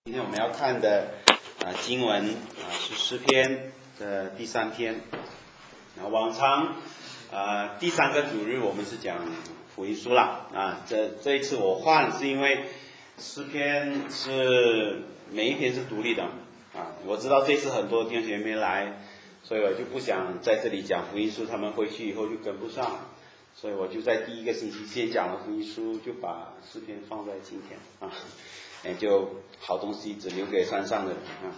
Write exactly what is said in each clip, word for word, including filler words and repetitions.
今天我们要看的啊经文啊是诗篇的第三篇。那往常啊第三个主日我们是讲福音书啦啊，这这一次我换是因为诗篇是每一篇是独立的啊，我知道这次很多弟兄姐妹来，所以我就不想在这里讲福音书，他们回去以后就跟不上，所以我就在第一个星期先讲了福音书，就把诗篇放在今天啊。也就好东西只留给山上的人啊，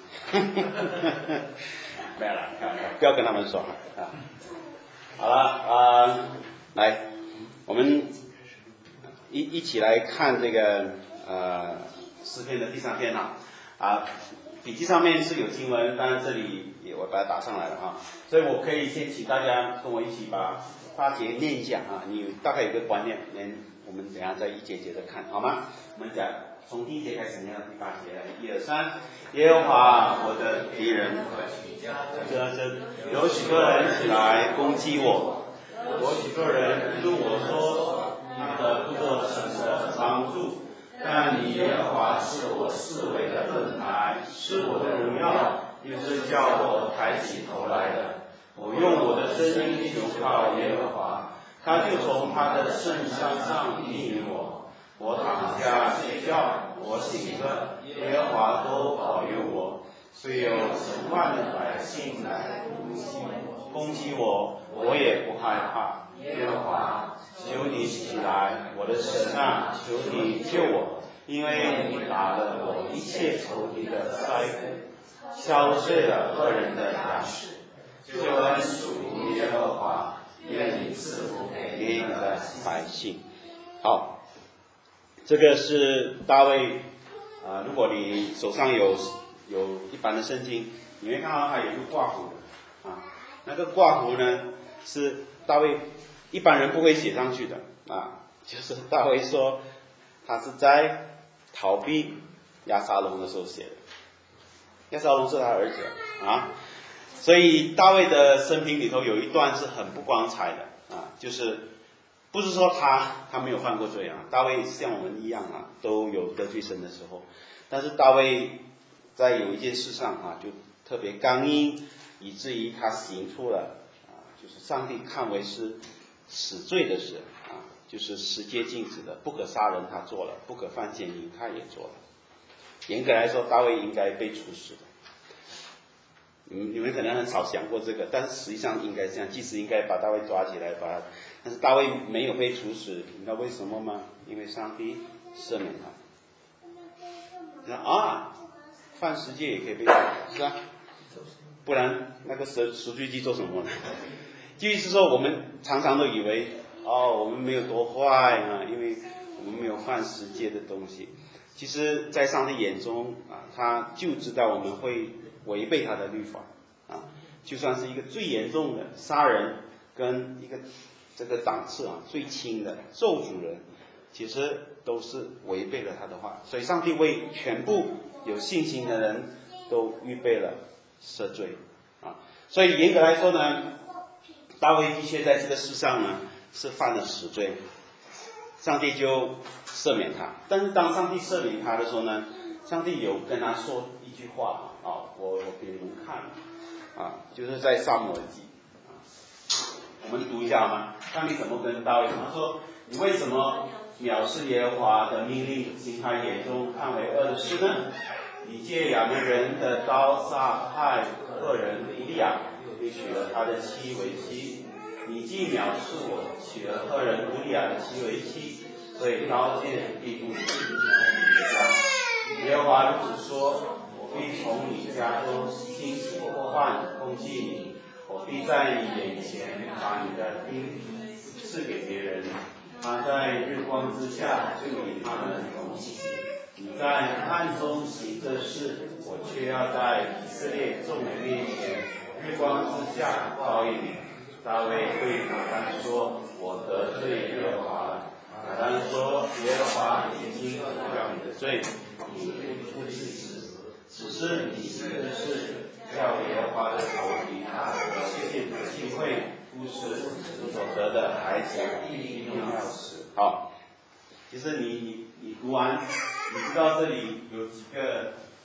没有了，不要跟他们说啊。好了啊、呃，来，我们一一起来看这个呃诗篇的第三篇啊啊，笔记上面是有经文，当然这里也我把它打上来了啊，所以我可以先请大家跟我一起把八节念一下啊，你大概有个观念，连我们等一下再一节节的看好吗？我们讲。从第一节开始念到第八节，一二三，耶和华我的敌人，这这有许多人起来攻击我，有许多人对我说，你的不做什么帮助，但你耶和华是我四围的盾牌，是我的荣耀，又是叫我抬起头来的。我用我的声音求靠耶和华，他就从他的圣山上应允我。我躺下睡觉，我醒着，耶和华都保佑我。虽有成万的百姓来攻击我，攻击我，我也不害怕。耶和华，求你起来，我的神啊，求你救我，因为你打了我一切仇敌的腮骨，敲碎了恶人的牙齿。救恩属于耶和华，愿你赐福给你的百姓。好。这个是大卫啊、呃，如果你手上有有一般的圣经，你会看到他有一个挂符的啊，那个挂符呢是大卫一般人不会写上去的啊，就是大卫说他是在逃避押沙龙的时候写的，押沙龙是他儿子啊，所以大卫的生平里头有一段是很不光彩的啊，就是。不是说他他没有犯过罪啊，大卫像我们一样啊，都有得罪神的时候，但是大卫在有一件事上啊，就特别刚硬，以至于他行出了啊，就是上帝看为是死罪的事啊，就是十诫禁止的，不可杀人他做了，不可犯奸淫他也做了。严格来说，大卫应该被处死的。嗯，你们可能很少想过这个，但是实际上应该这样，祭司应该把大卫抓起来，把他，但是大卫没有被处死，你知道为什么吗？因为上帝赦免他。啊，犯十诫也可以被处，是啊，不然那个赎赎罪祭做什么呢？就意思说，我们常常都以为哦，我们没有多坏啊，因为我们没有犯十诫的东西。其实，在上帝眼中啊，他就知道我们会违背他的律法啊，就算是一个最严重的杀人，跟一个这个档次啊最轻的咒诅人，其实都是违背了他的话。所以上帝为全部有信心的人都预备了赦罪啊。所以严格来说呢，大卫的确在这个世上呢是犯了死罪，上帝就赦免他。但是当上帝赦免他的时候呢，上帝有跟他说一句话。啊，我我给你们看，啊，就是在撒母耳记，啊，我们读一下好吗？上帝怎么跟大卫说？他说：“你为什么藐视耶和华的命令，行他眼中看为恶的事呢？你借亚门人的刀杀害恶人以利亚，又娶了他的妻为妻。你既藐视我，娶了恶人乌利亚的妻为妻，所以刀剑必不离从你的家。耶和华如此说。”我必从你家中兴起祸患攻击你，我必在你眼前把你的兵赐给别人，他在日光之下就与他们同行。你在暗中行这事，我却要在以色列众人面前日光之下报应你。大卫对拿单说：“我得罪耶和华了。”拿单说：“耶和华已经除掉你的罪，你不不是。只是你行的事，叫耶和华的仇敌他谢谢你的机会，不是你所得的孩子一定要死。”好，其实你你你读完，你知道这里有几个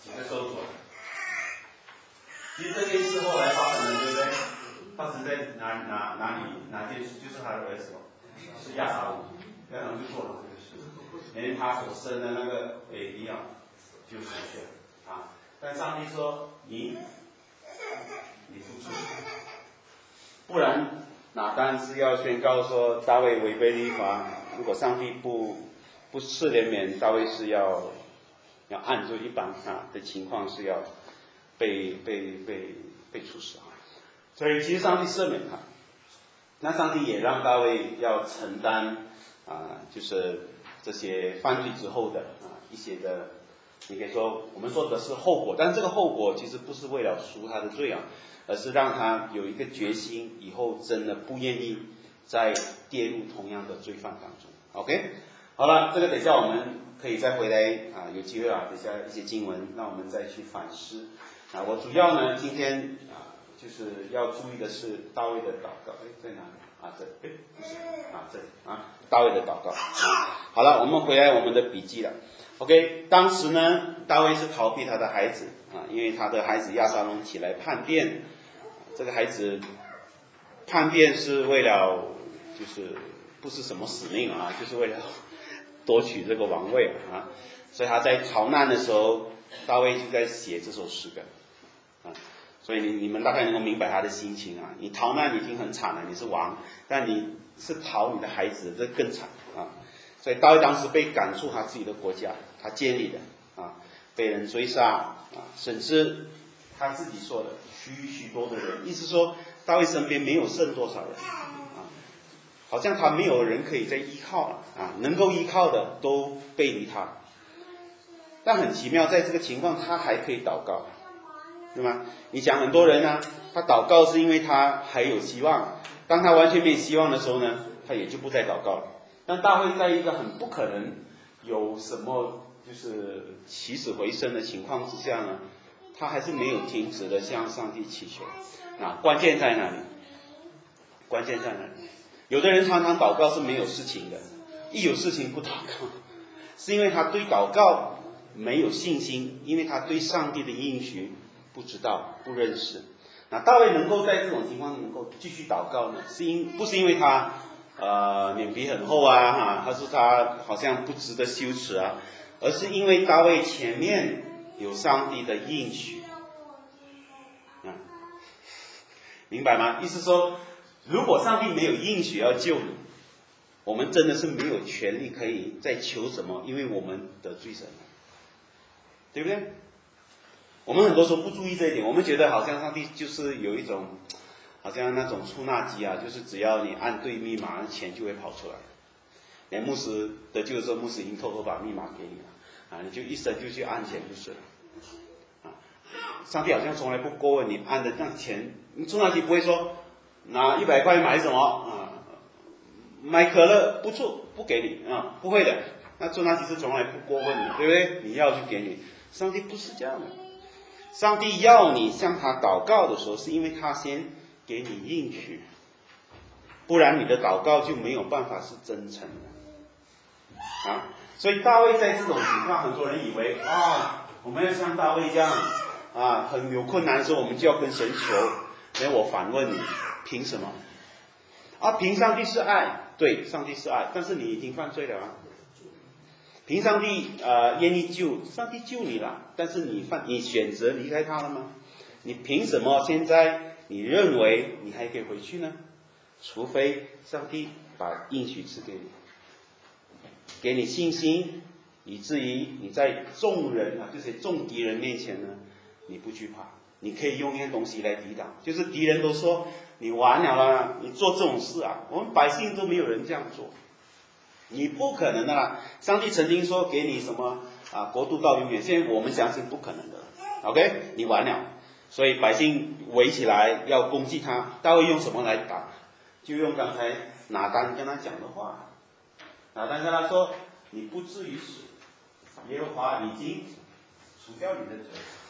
你在搜索。其实这件事后来发生了，对不对？发生在哪哪哪里哪件事？就是他的儿子，是亚撒龙，亚撒龙就做了这个事，连他所生的那个诶一样，就实现啊。但上帝说你，你不出，不然哪单是要宣告说大卫违背律法，如果上帝不不赐怜悯，大卫是要要按住一般啊的情况是要被被被被处死啊。所以其实上帝赦免他，那上帝也让大卫要承担啊，就是这些犯罪之后的啊一些的，你可以说我们说的是后果，但这个后果其实不是为了赎他的罪啊，而是让他有一个决心，以后真的不愿意再跌入同样的罪犯当中。OK， 好了，这个等一下我们可以再回来啊，有机会啊，等一下一些经文，让我们再去反思啊。我主要呢今天啊。就是要注意的是大卫的祷告，哎，在哪里啊？这，哎，不是啊，这里啊，大卫的祷告。好了，我们回来我们的笔记了。OK， 当时呢，大卫是逃避他的孩子啊，因为他的孩子亚撒龙起来叛变，这个孩子叛变是为了，就是不是什么使命啊，就是为了夺取这个王位啊，所以他在逃难的时候，大卫就在写这首诗歌啊。所以你你们大概能够明白他的心情啊！你逃难已经很惨了，你是王，但你是逃你的孩子，这更惨啊！所以大卫当时被赶出他自己的国家，他建立的啊，被人追杀啊，甚至他自己说的许许多的人，意思说大卫身边没有剩多少人啊，好像他没有人可以再依靠了啊，能够依靠的都背离他。但很奇妙，在这个情况他还可以祷告。对吗？你讲很多人呢、啊，他祷告是因为他还有希望，当他完全没希望的时候呢，他也就不再祷告了。但大卫在一个很不可能有什么就是起死回生的情况之下呢，他还是没有停止的向上帝祈求。啊，关键在哪里？关键在哪里？有的人常常祷告是没有事情的，一有事情不祷告，是因为他对祷告没有信心，因为他对上帝的应许不知道不认识。那大卫能够在这种情况能够继续祷告呢，是因不是因为他呃脸皮很厚啊哈，他说他好像不值得羞耻啊，而是因为大卫前面有上帝的应许啊，明白吗？意思说，如果上帝没有应许要救你，我们真的是没有权利可以再求什么，因为我们得罪神了，对不对？我们很多时候不注意这一点，我们觉得好像上帝就是有一种，好像那种出纳机啊，就是只要你按对密码，钱就会跑出来。连牧师得救的时候，牧师已经偷偷把密码给你了，啊，你就一生就去按钱就是了。啊，上帝好像从来不过问你按的那钱，你出纳机不会说拿一百块买什么啊，买可乐不出不给你啊，不会的。那出纳机是从来不过问你，对不对？你要就给你。上帝不是这样的。上帝要你向他祷告的时候，是因为他先给你应许，不然你的祷告就没有办法是真诚的啊。所以大卫在这种情况，很多人以为啊，我们要像大卫这样啊，很有困难的时候，我们就要跟神求。那我反问你，凭什么？啊，凭上帝是爱，对，上帝是爱，但是你已经犯罪了啊。凭上帝呃愿意救，上帝救你了，但是你犯你选择离开他了吗？你凭什么现在你认为你还可以回去呢？除非上帝把应许赐给你，给你信心，以至于你在众人啊，就是众敌人面前呢，你不惧怕，你可以用一些东西来抵挡。就是敌人都说你完了啦，你做这种事啊，我们百姓都没有人这样做。你不可能的啦！上帝曾经说给你什么啊，国度到永远，现在我们相信不可能的。OK， 你完了，所以百姓围起来要攻击他，他会用什么来打？就用刚才拿单跟他讲的话。拿单跟他说：“你不至于死，耶和华已经除掉你的罪。”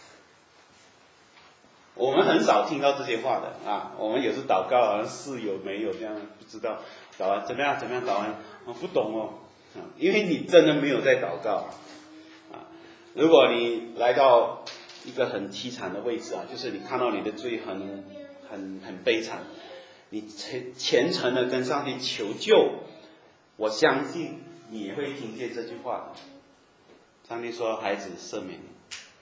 我们很少听到这些话的啊，我们有时祷告好像是有没有这样不知道，祷完怎么样怎么样祷完。我不懂哦，因为你真的没有在祷告啊。 如果你来到一个很凄惨的位置啊，就是你看到你的罪很很很悲惨，你虔虔诚的跟上帝求救，我相信你也会听见这句话。上帝说：“孩子，赦免你。”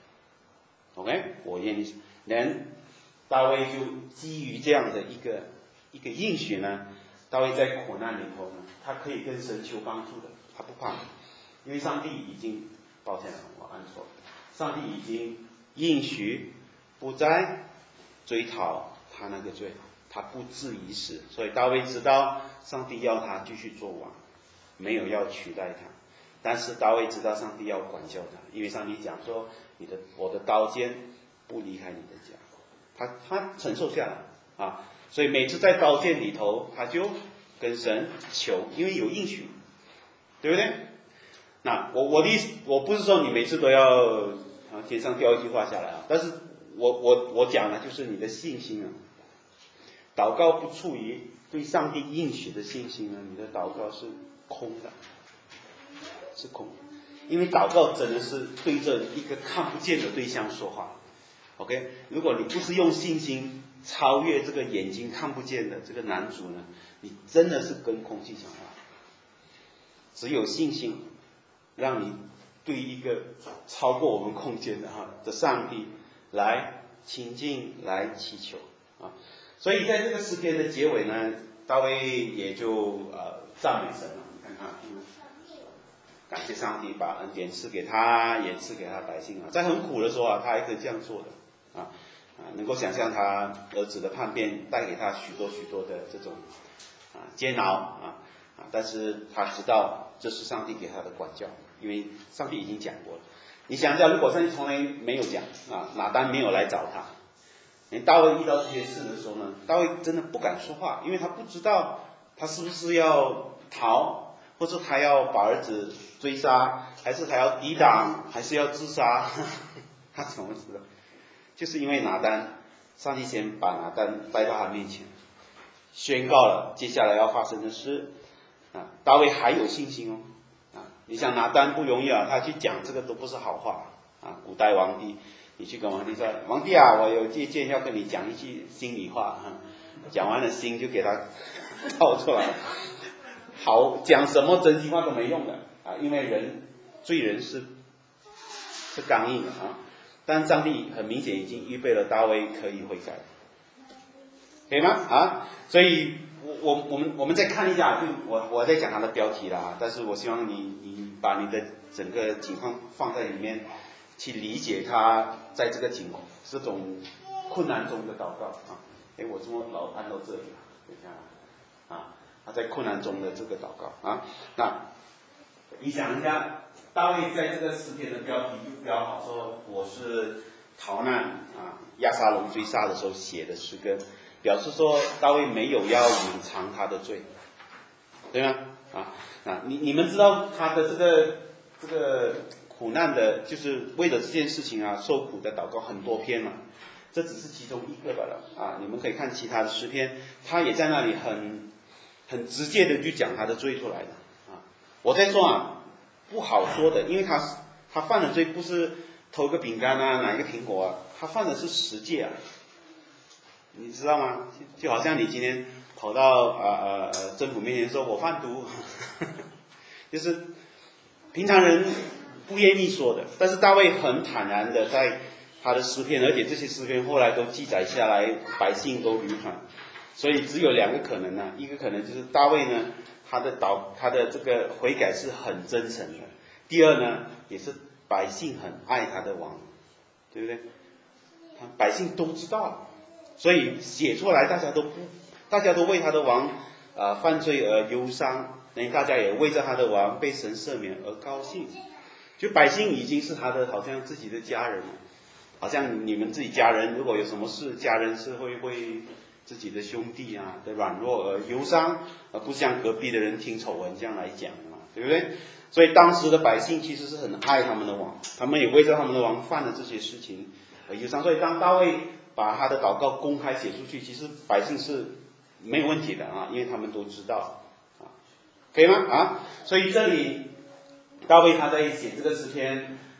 OK， 我愿意。人大卫就基于这样的一个一个应许呢，大卫在苦难里头呢，他可以跟神求帮助的，他不怕，因为上帝已经，抱歉了，我按错了，上帝已经应许不再追讨他那个罪，他不至于死，所以大卫知道上帝要他继续做王，没有要取代他，但是大卫知道上帝要管教他，因为上帝讲说，你的我的刀剑不离开你的家，他他承受下来啊，所以每次在刀剑里头，他就跟神求，因为有应许，对不对？那我我的意思，我不是说你每次都要啊天上掉一句话下来啊，但是我我我讲的就是你的信心啊，祷告不出于对上帝应许的信心呢，你的祷告是空的，是空的，因为祷告真的是对着一个看不见的对象说话。OK， 如果你不是用信心超越这个眼睛看不见的这个男主呢，你真的是跟空气讲话。只有信心，让你对一个超过我们空间的哈的上帝来亲近，来祈求啊。所以在这个诗篇的结尾呢，大卫也就呃赞美神了。你看看，嗯，感谢上帝把恩典赐给他，也赐给他百姓啊。在很苦的时候啊，他还可以这样做的。啊啊，能够想象他儿子的叛变带给他许多许多的这种啊煎熬啊啊，但是他知道这是上帝给他的管教，因为上帝已经讲过了。你想一下，如果上帝从来没有讲啊，拿单没有来找他，连大卫遇到这些事的时候呢，大卫真的不敢说话，因为他不知道他是不是要逃，或者他要把儿子追杀，还是他要抵挡，还是要自杀，他怎么知道？就是因为拿单，上帝先把拿单带到他面前，宣告了接下来要发生的事啊。大卫还有信心哦啊！你想拿单不容易啊，他去讲这个都不是好话啊。古代皇帝，你去跟皇帝说，皇帝啊，我有借鉴要跟你讲一句心里话哈、啊，讲完了心就给他套出来了，好讲什么真心话都没用的啊，因为人罪人是是刚硬的啊。但上帝很明显已经预备了大卫可以悔改，可以吗？啊，所以我我我们我们再看一下，就我我在讲他的标题了啊，但是我希望你你把你的整个情况放在里面，去理解他在这个情况这种困难中的祷告啊。哎，我怎么老按到这里了？等一下啊，他在困难中的这个祷告啊，那你想一下。大卫在这个诗篇的标题就标好说，我是逃难啊，亚撒龙追杀的时候写的诗歌，表示说大卫没有要隐藏他的罪，对吗？啊啊，你你们知道他的这个这个苦难的，就是为了这件事情啊，受苦的祷告很多篇嘛，这只是其中一个罢了啊。你们可以看其他的诗篇，他也在那里很很直接的去讲他的罪出来的啊。我在说啊。不好说的，因为他他犯的罪不是偷个饼干啊，拿一个苹果啊，他犯的是十戒啊，你知道吗？就好像你今天跑到呃呃政府面前说我贩毒，就是平常人不愿意说的，但是大卫很坦然的在他的诗篇，而且这些诗篇后来都记载下来，百姓都流传，所以只有两个可能呢，一个可能就是大卫呢。他的祷，他的这个悔改是很真诚的。第二呢，也是百姓很爱他的王，对不对？他百姓都知道，所以写出来，大家都不，大家都为他的王啊、呃、犯罪而忧伤，那大家也为着他的王被神赦免而高兴。就百姓已经是他的，好像自己的家人了，好像你们自己家人，如果有什么事，家人是会为自己的兄弟啊的软弱而忧伤，而不像隔壁的人听丑闻这样来讲嘛，对不对？所以当时的百姓其实是很爱他们的王，他们也为着他们的王犯了这些事情而忧伤。所以当大卫把他的祷告公开写出去，其实百姓是没有问题的啊，因为他们都知道啊，可以吗？啊，所以这里大卫他在写这个诗篇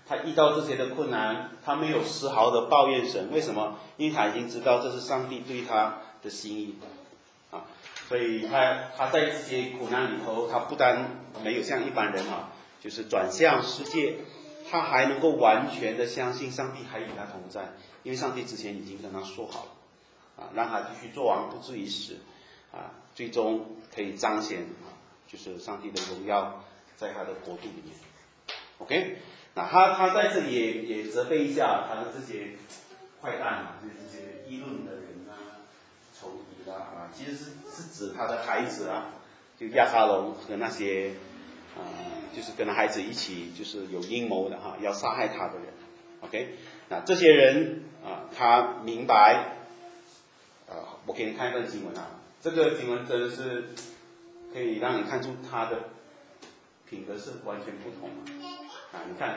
他遇到这些的困难，他没有丝毫的抱怨神，为什么？因为他已经知道这是上帝对他的心意，啊，所以他他在这些苦难里头，他不但没有像一般人啊，就是转向世界，他还能够完全的相信上帝还与他同在，因为上帝之前已经跟他说好了，啊，让他继续做王，不至于死，啊，最终可以彰显啊，就是上帝的荣耀在他的国度里面。OK， 那他他在这里也也责备一下他的这些坏蛋啊，就是这些议论的人啊、仇敌啦啊，其实是是指他的孩子啊，就亚撒龙和那些啊、呃，就是跟孩子一起就是有阴谋的哈、啊，要杀害他的人。OK， 那这些人啊，他明白啊，我给你看一段经文啊，这个经文真的是可以让你看出他的品格是完全不同的。啊，你看，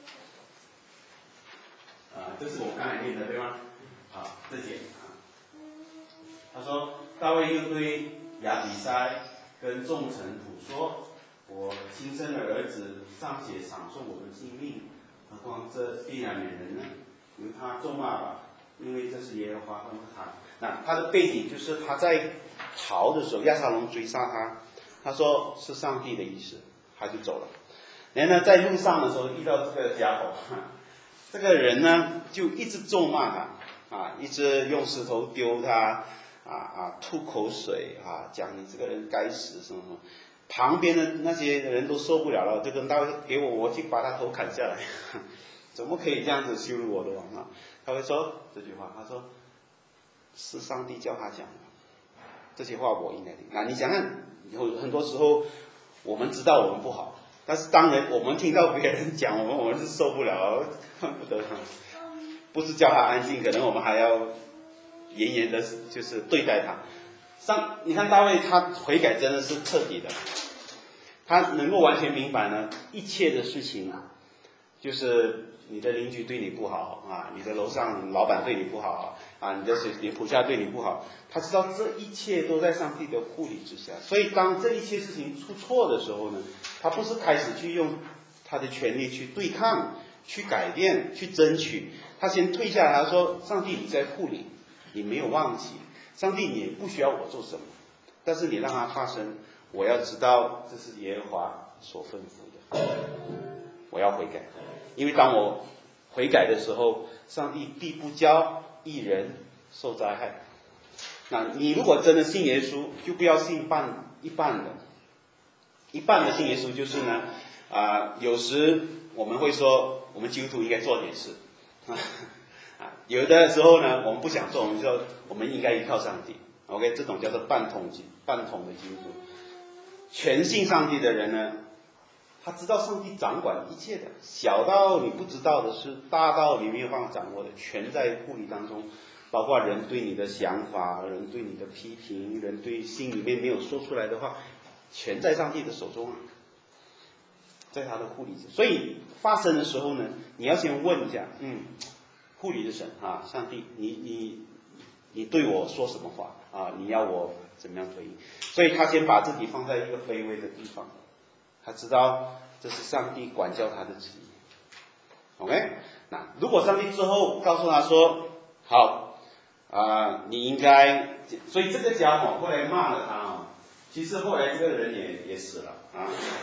啊，这是我刚才念的对吗？啊，这节啊，他说大卫又对亚比筛跟众臣仆说：“我亲生的儿子尚且赏送我的性命，何况这便雅悯人呢？由他咒骂吧，因为这是耶和华吩咐他。”那他的背景就是他在逃的时候，亚撒龙追杀他，他说是上帝的意思，他就走了。然后呢，在路上的时候遇到这个家伙，这个人呢就一直咒骂他，啊，一直用石头丢他，啊啊，吐口水啊，讲你这个人该死什么什么。旁边的那些人都受不了了，就跟大卫给我，我去把他头砍下来，怎么可以这样子羞辱我的王啊？他会说这句话，他说是上帝叫他讲的，这些话我应该听。那你想想，有很多时候我们知道我们不好。但是当然，我们听到别人讲，我们我们是受不了，恨不得，不是叫他安静，可能我们还要严严的，就是对待他。上，你看大卫他悔改真的是彻底的，他能够完全明白呢，一切的事情，就是你的邻居对你不好啊，你的楼上老板对你不好啊，你的水你仆下对你不好，他知道这一切都在上帝的护理之下，所以当这一切事情出错的时候呢，他不是开始去用他的权力去对抗、去改变、去争取，他先退下来，他说：“上帝，你在护理，你没有忘记，上帝你也不需要我做什么，但是你让它发生，我要知道这是耶和华所吩咐的，我要悔改，因为当我悔改的时候，上帝必不叫一人受灾害。那你如果真的信耶稣，就不要信半一半的。”一半的信耶稣就是呢，啊、呃，有时我们会说，我们基督徒应该做点事，啊，有的时候呢，我们不想做，我们说我们应该依靠上帝。OK， 这种叫做半统半统的基督徒。全信上帝的人呢，他知道上帝掌管一切的，小到你不知道的事，大到你没有办法掌握的，全在护理当中。包括人对你的想法，人对你的批评，人对心里面没有说出来的话。全在上帝的手中啊，在他的护理之，所以发生的时候呢，你要先问一下，嗯，护理的神啊，上帝，你你你对我说什么话啊？你要我怎么样回应？所以他先把自己放在一个卑微的地方，他知道这是上帝管教他的旨意。OK， 那如果上帝之后告诉他说，好啊、呃，你应该，所以这个家伙后来骂了他啊。其实后来这个人也也死了啊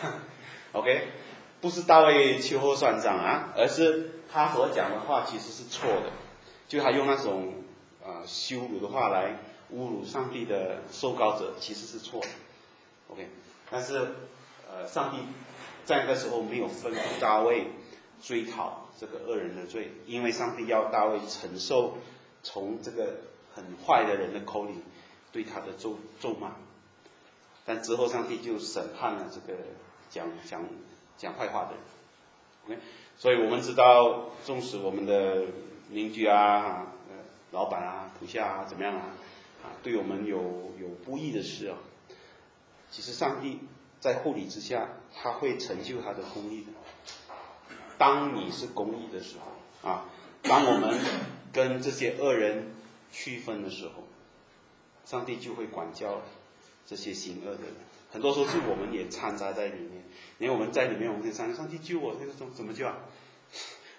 ，OK， 不是大卫秋后算账啊，而是他所讲的话其实是错的，就他用那种呃羞辱的话来侮辱上帝的受膏者，其实是错的 ，OK， 但是呃上帝在那个时候没有吩咐大卫追讨这个恶人的罪，因为上帝要大卫承受从这个很坏的人的口里对他的咒咒骂。但之后，上帝就审判了这个讲讲讲坏话的人。OK， 所以我们知道，纵使我们的邻居啊、呃、老板啊、仆下啊怎么样啊，啊，对我们有有不义的事啊，其实上帝在护理之下，他会成就他的公义的。当你是公义的时候啊，当我们跟这些恶人区分的时候，上帝就会管教这些行恶的人，很多时候是我们也掺杂在里面，因为我们在里面，我们就想上帝救我，这个怎怎么救啊？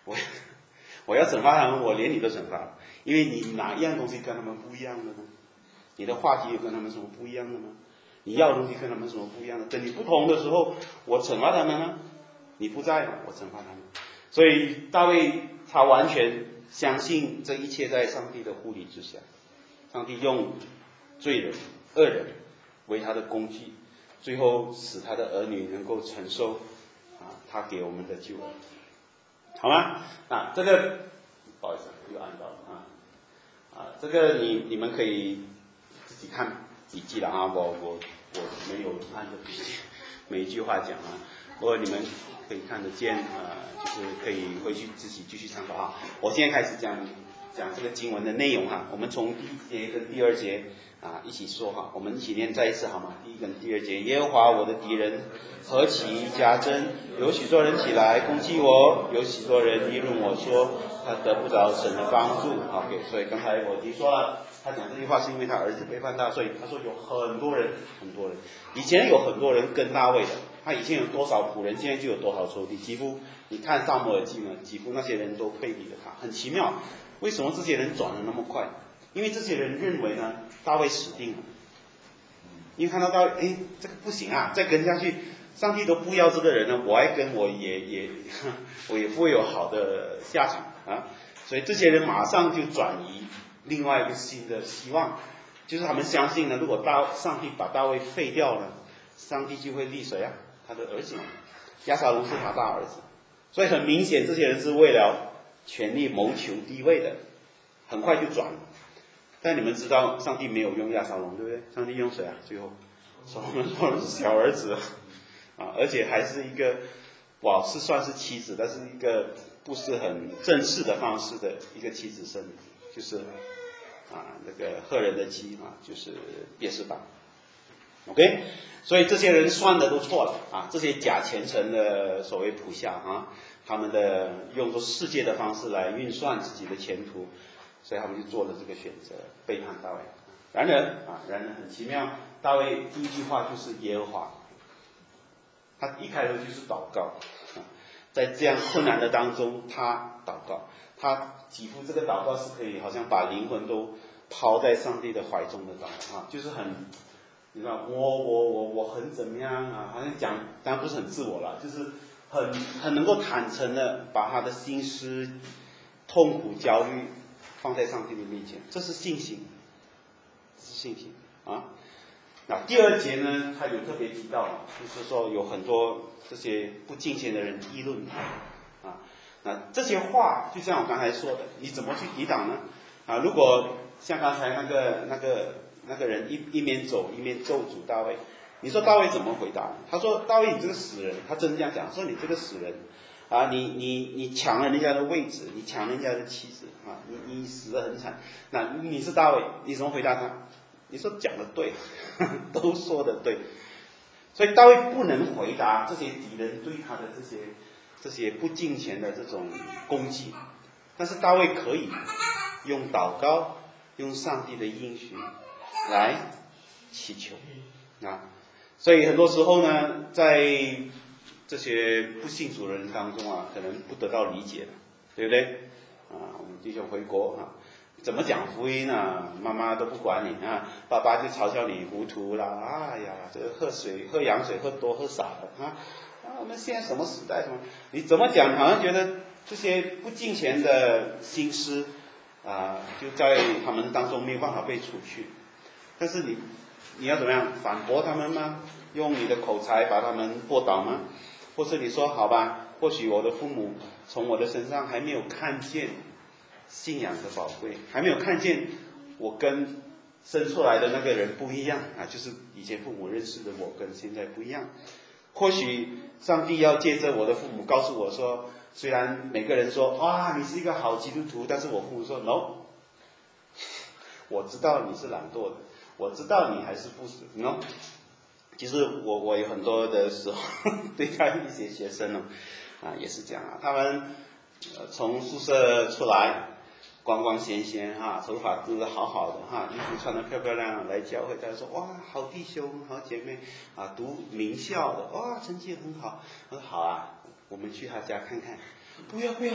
我我要惩罚他们，我连你都惩罚了，因为你哪一样东西跟他们不一样的呢？你的话题有跟他们什么不一样的吗？你要的东西跟他们什么不一样的？跟你不同的时候，我惩罚他们呢？你不在了，我惩罚他们。所以大卫他完全相信这一切在上帝的护理之下，上帝用罪人、恶人为他的工具，最后使他的儿女能够承受啊他给我们的救恩，好吗？啊，这个不好意思，又按到了啊啊，这个你你们可以自己看笔记了啊，我我我没有按着笔记每一句话讲啊，不过你们可以看得见啊，就是可以回去自己继续参考啊。我现在开始讲讲这个经文的内容哈，我们从第一节跟第二节啊一起说哈，我们一起念再一次好吗？第一跟第二节，耶和华我的敌人何其加增，有许多人起来攻击我，有许多人议论我说他得不着神的帮助。OK， 所以刚才我已经说了，他讲这句话是因为他儿子背叛他，所以他说有很多人很多人，以前有很多人跟大卫的，他以前有多少仆人，现在就有多少仇敌，几乎你看撒母耳记呢，几乎那些人都背离了他，很奇妙。为什么这些人转得那么快？因为这些人认为呢，大卫死定了。因为看到大卫，哎，这个不行啊，再跟下去，上帝都不要这个人了，我爱跟我也也，我也不会有好的下场啊。所以这些人马上就转移另外一个新的希望，就是他们相信呢，如果大上帝把大卫废掉了，上帝就会立谁啊？他的儿子，押沙龙是他大儿子。所以很明显，这些人是为了权力谋求地位的，很快就转了。但你们知道，上帝没有用押沙龙，对不对？上帝用谁啊？最后，所罗门说的是小儿子啊，而且还是一个，哇，是算是妻子，但是一个不是很正式的方式的一个妻子生，就是啊那个赫人的妻啊，就是别是巴。OK， 所以这些人算的都错了啊！这些假虔诚的所谓仆下啊，他们的用作世界的方式来运算自己的前途，所以他们就做了这个选择，背叛大卫。然而啊，然而很奇妙，大卫第一句话就是耶和华，他一开头就是祷告，啊、在这样困难的当中，他祷告，他几乎这个祷告是可以好像把灵魂都抛在上帝的怀中的祷告啊，就是很。你知道，我我我我很怎么样啊？好像讲，当然不是很自我了，就是很很能够坦诚的把他的心思、痛苦、焦虑放在上帝的面前，这是信心，这是信心啊。那第二节呢，他有特别提到，就是说有很多这些不敬虔的人议论他啊。那这些话，就像我刚才说的，你怎么去抵挡呢？啊，如果像刚才那个那个。那个人一一面走一面咒诅大卫，你说大卫怎么回答？他说：“大卫，你这个死人！”他真这样讲，说：“你这个死人，啊，你你你抢了人家的位置，你抢人家的妻子啊，你你死得很惨。那你是大卫，你怎么回答他？你说讲的对，呵呵都说的对。所以大卫不能回答这些敌人对他的这些这些不敬虔的这种攻击，但是大卫可以用祷告，用上帝的应许。”来祈求啊，所以很多时候呢，在这些不信主的人当中啊，可能不得到理解，对不对？啊，我们弟兄回国啊，怎么讲福音啊？妈妈都不管你啊，爸爸就嘲笑你糊涂啦，哎呀，这个喝水喝羊水喝多喝少了啊啊！我们现在什么时代什么？你怎么讲？好像觉得这些不敬虔的心思啊，就在他们当中没有办法被除去。但是你，你要怎么样反驳他们吗？用你的口才把他们驳倒吗？或是你说好吧，或许我的父母从我的身上还没有看见信仰的宝贵，还没有看见我跟生出来的那个人不一样啊，就是以前父母认识的我跟现在不一样。或许上帝要借着我的父母告诉我说，虽然每个人说哇你是一个好基督徒，但是我父母说 no， 我知道你是懒惰的。我知道你还是不死 ，no。其实我我有很多的时候对待一些学生呢，啊也是这样啊，他们呃从宿舍出来，光光鲜鲜哈，头发梳得好好的哈，衣服穿得漂漂亮亮来教会，大家说哇好弟兄好姐妹啊，读名校的哇成绩很好，我说好啊，我们去他家看看，不要不要，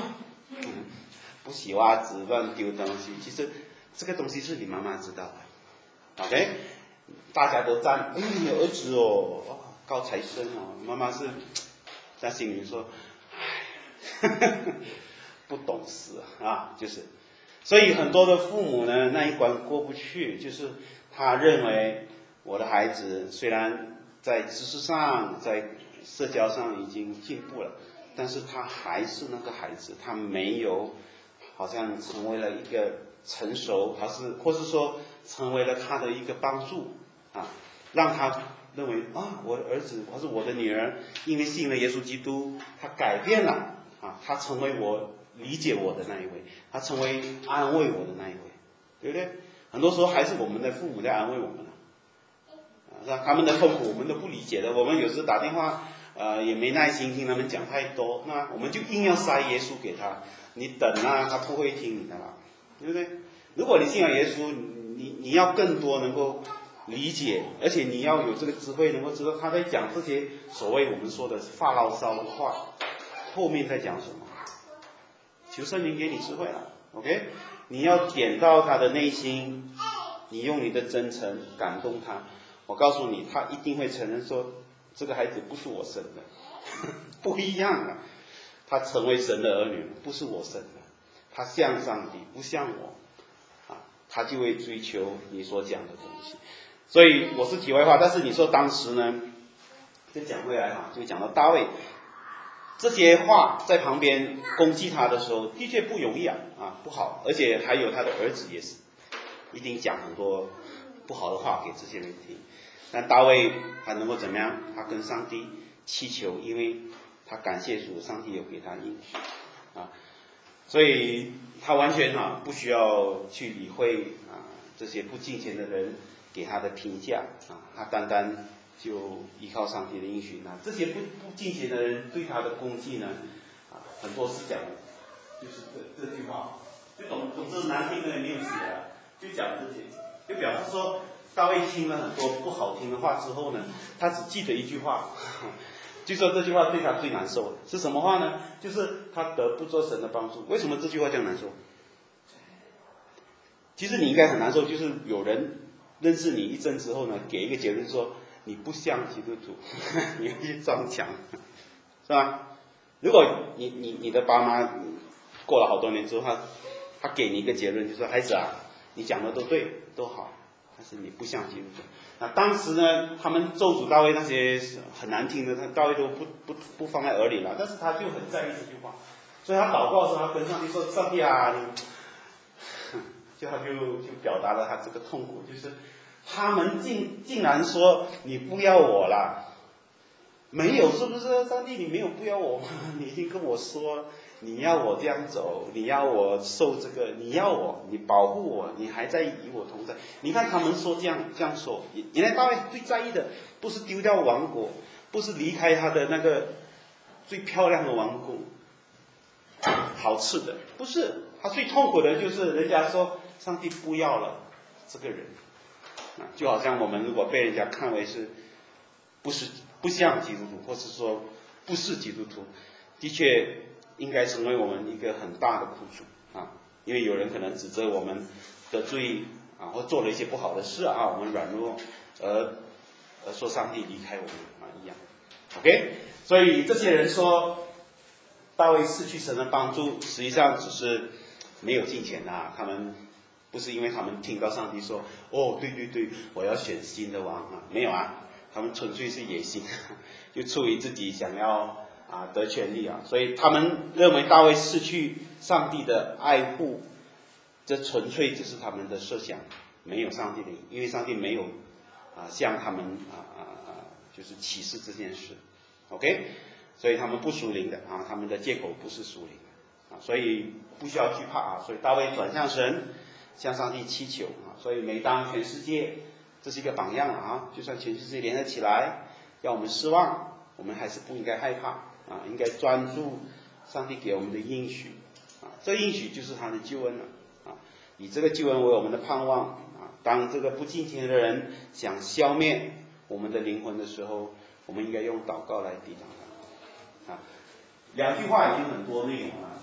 嗯，不洗袜子、乱丢东西，其实这个东西是你妈妈知道的 ，OK？ 大家都赞，哎，你儿子哦，哦高材生哦，妈妈是在心里说，哎，不懂事啊，就是，所以很多的父母呢，那一关过不去，就是他认为我的孩子虽然在知识上、在社交上已经进步了，但是他还是那个孩子，他没有好像成为了一个成熟，还是或是说成为了他的一个帮助啊，让他认为啊，我的儿子或是我的女儿，因为信了耶稣基督，他改变了啊，他成为我理解我的那一位，他成为安慰我的那一位，对不对？很多时候还是我们的父母在安慰我们啊，是吧？他们的痛苦我们都不理解的，我们有时打电话，呃，也没耐心听他们讲太多，那我们就硬要塞耶稣给他，你等啊，他不会听你的啦，对不对？如果你信了耶稣，你你要更多能够理解，而且你要有这个智慧，能够知道他在讲这些所谓我们说的发牢骚的话，后面在讲什么。求圣灵给你智慧了 ，OK？ 你要点到他的内心，你用你的真诚感动他。我告诉你，他一定会承认说，这个孩子不是我生的，不一样啊。他成为神的儿女，不是我生的，他像上帝，不像我，啊，他就会追求你所讲的东西。所以我是题外话，但是你说当时呢，就讲回来哈，就讲到大卫。这些话在旁边攻击他的时候，的确不容易啊，啊不好，而且还有他的儿子也是，一定讲很多不好的话给这些人听。但大卫他能够怎么样？他跟上帝祈求，因为他感谢主，上帝有给他应许啊，所以他完全啊不需要去理会啊这些不敬虔的人给他的评价啊，他单单就依靠上帝的应许。那这些不不敬虔的人对他的攻击呢，啊，很多是讲的，就是这这句话，就总总之难听的也没有写了，就讲这些，就表示说大卫听了很多不好听的话之后呢，他只记得一句话，就说这句话对他最难受是什么话呢？就是他得不做神的帮助。为什么这句话这样难受？其实你应该很难受，就是有人认识你一阵之后呢，给一个结论说你不像基督徒，你要去装强，是吧？如果你你你的爸妈过了好多年之后，他他给你一个结论，就说孩子啊，你讲的都对，都好，但是你不像基督徒。那当时呢，他们咒诅大卫那些很难听的，他大卫都不不不放在耳里了，但是他就很在意这句话，所以他祷告的时候，他跟上帝说：“上帝啊，你。”就他就就表达了他这个痛苦，就是他们竟竟然说你不要我了，没有，是不是？上帝，你没有不要我吗？你已经跟我说你要我这样走，你要我受这个，你要我，你保护我，你还在与我同在。你看他们说这样这样说，原来大卫最在意的不是丢掉王国，不是离开他的那个最漂亮的王宫，好吃的，不是，他最痛苦的就是人家说。上帝不要了这个人，啊，就好像我们如果被人家看为是不是不像基督徒，或是说不是基督徒，的确应该成为我们一个很大的苦楚啊，因为有人可能指责我们得罪啊，或做了一些不好的事啊，我们软弱，而而说上帝离开我们啊一样 ，OK， 所以这些人说大卫失去神的帮助，实际上只是没有金钱啊，他们。不是因为他们听到上帝说，哦，对对对，我要选新的王啊，没有啊，他们纯粹是野心，就出于自己想要啊得权利啊，所以他们认为大卫失去上帝的爱护，这纯粹就是他们的设想，没有上帝的，因为上帝没有啊向他们啊啊啊就是启示这件事 ，OK， 所以他们不属灵的啊，他们的借口不是属灵的啊，所以不需要惧怕啊，所以大卫转向神。向上帝祈求啊，所以每当全世界，这是一个榜样啊，就算全世界联合起来，让我们失望，我们还是不应该害怕啊，应该专注上帝给我们的应许啊，这应许就是他的救恩了啊，以这个救恩为我们的盼望啊，当这个不敬虔的人想消灭我们的灵魂的时候，我们应该用祷告来抵挡他啊。两句话已经很多内容了。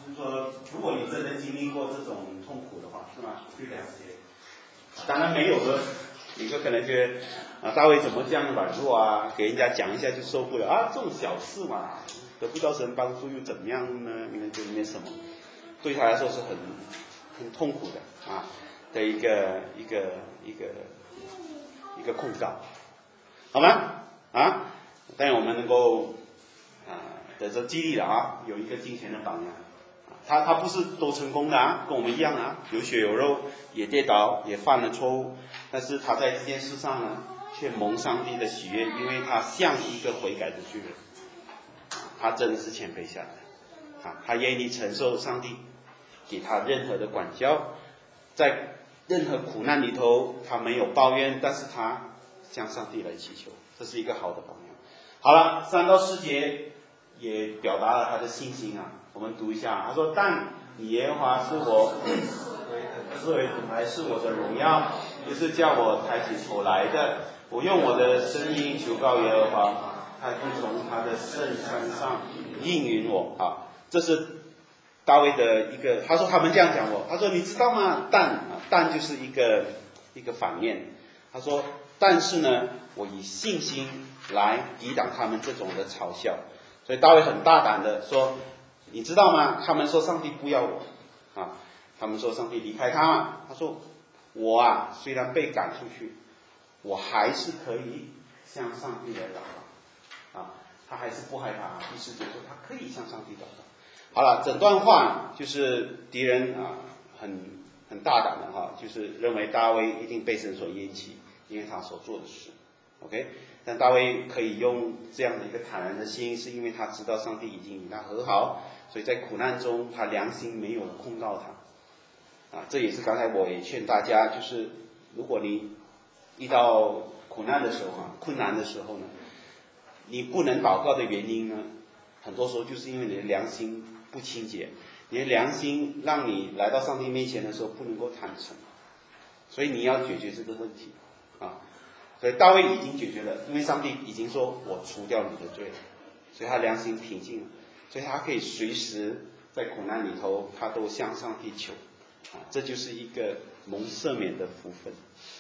就是说，如果你真的经历过这种痛苦的话，是吧？去了解。当然没有的，你就可能觉得啊，大卫怎么这样软弱啊？给人家讲一下就受不了啊，这种小事嘛，得不到神帮助又怎么样呢？你们觉得没什么，对他来说是很很痛苦的啊的一个一个一个一个控告，好吗？啊，但我们能够啊得着激励的啊，有一个金钱的榜样。他他不是都成功的啊，跟我们一样啊，有血有肉，也跌倒，也犯了错误，但是他在这件事上呢，却蒙上帝的喜悦，因为他像一个悔改的罪人，他真的是谦卑下来，啊，他愿意承受上帝给他任何的管教，在任何苦难里头，他没有抱怨，但是他向上帝来祈求，这是一个好的榜样。好了，三到四节也表达了他的信心啊。我们读一下，他说：“但你耶和华是我视为主牌，是我的荣耀，就是叫我抬起头来的。我用我的声音求告耶和华，他就从他的圣山上应允我。”啊，这是大卫的一个，他说他们这样讲我，他说你知道吗？但啊，但就是一个一个反面。他说，但是呢，我以信心来抵挡他们这种的嘲笑。所以大卫很大胆的说。你知道吗？他们说上帝不要我，啊，他们说上帝离开他嘛。他说我啊，虽然被赶出去，我还是可以向上帝来祷告，啊，他还是不害怕。意思就是说他可以向上帝祷告。好了，整段话就是敌人啊，很很大胆的哈，就是认为大卫一定被神所厌弃，因为他所做的事。OK。但大卫可以用这样的一个坦然的心，是因为他知道上帝已经与他和好，所以在苦难中他良心没有控告他。啊，这也是刚才我也劝大家，就是如果你遇到苦难的时候啊，困难的时候呢，你不能祷告的原因呢，很多时候就是因为你的良心不清洁，你的良心让你来到上帝面前的时候不能够坦诚，所以你要解决这个问题啊。所以大卫已经解决了，因为上帝已经说我除掉你的罪了，所以他良心平静了，所以他可以随时在苦难里头他都向上帝求，啊，这就是一个蒙赦免的福分。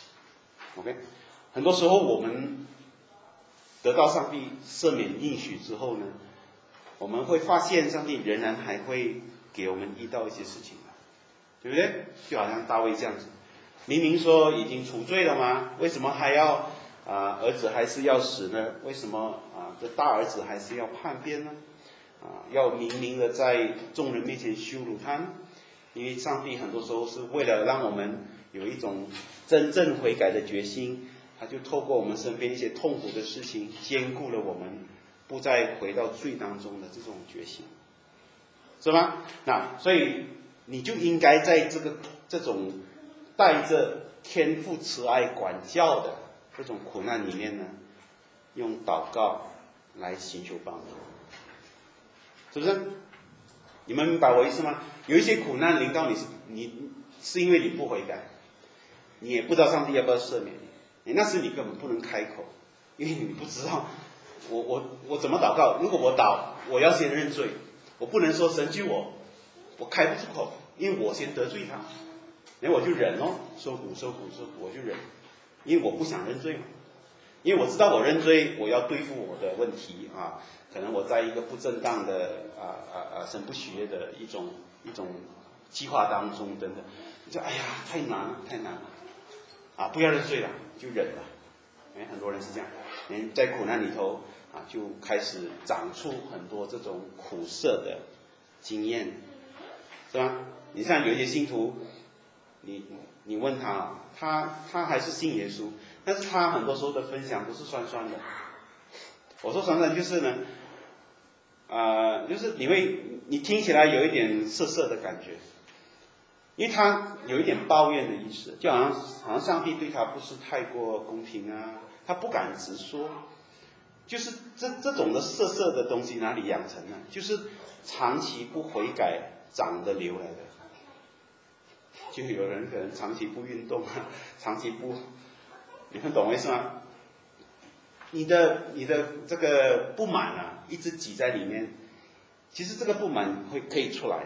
OK， 很多时候我们得到上帝赦免应许之后呢，我们会发现上帝仍然还会给我们遇到一些事情，对不对？就好像大卫这样子，明明说已经除罪了吗？为什么还要啊、呃、儿子还是要死呢？为什么啊、呃、这大儿子还是要叛变呢？啊、呃、要明明的在众人面前羞辱他呢？因为上帝很多时候是为了让我们有一种真正悔改的决心，他就透过我们身边一些痛苦的事情，兼顾了我们不再回到罪当中的这种决心，是吗？那所以你就应该在这个这种带着天父慈爱管教的这种苦难里面呢，用祷告来寻求帮助，是不是？你们明白我意思吗？有一些苦难临到你是你是因为你不悔改，你也不知道上帝要不要赦免你，那时你根本不能开口，因为你不知道我我我怎么祷告。如果我祷，我要先认罪，我不能说神救我，我开不出口，因为我先得罪他，然后我就忍哦，受苦受苦受苦，我就忍，因为我不想认罪嘛，因为我知道我认罪，我要对付我的问题啊，可能我在一个不正当的啊啊啊神不喜悦的一种一种计划当中等等，就哎呀太难了太难了啊，不要认罪了，就忍了。哎，很多人是这样，人在苦难里头啊，就开始长出很多这种苦涩的经验，是吧？你像有一些信徒，你你问他，他他还是信耶稣，但是他很多时候的分享都是酸酸的。我说酸酸就是呢，啊、呃，就是你会你听起来有一点涩涩的感觉，因为他有一点抱怨的意思，就好像好像上帝对他不是太过公平啊，他不敢直说，就是这这种的涩涩的东西哪里养成呢？就是长期不悔改长得流来的。就有人可能长期不运动啊，长期不，你们懂我意思吗？你的你的这个不满啊，一直挤在里面，其实这个不满会可以出来的，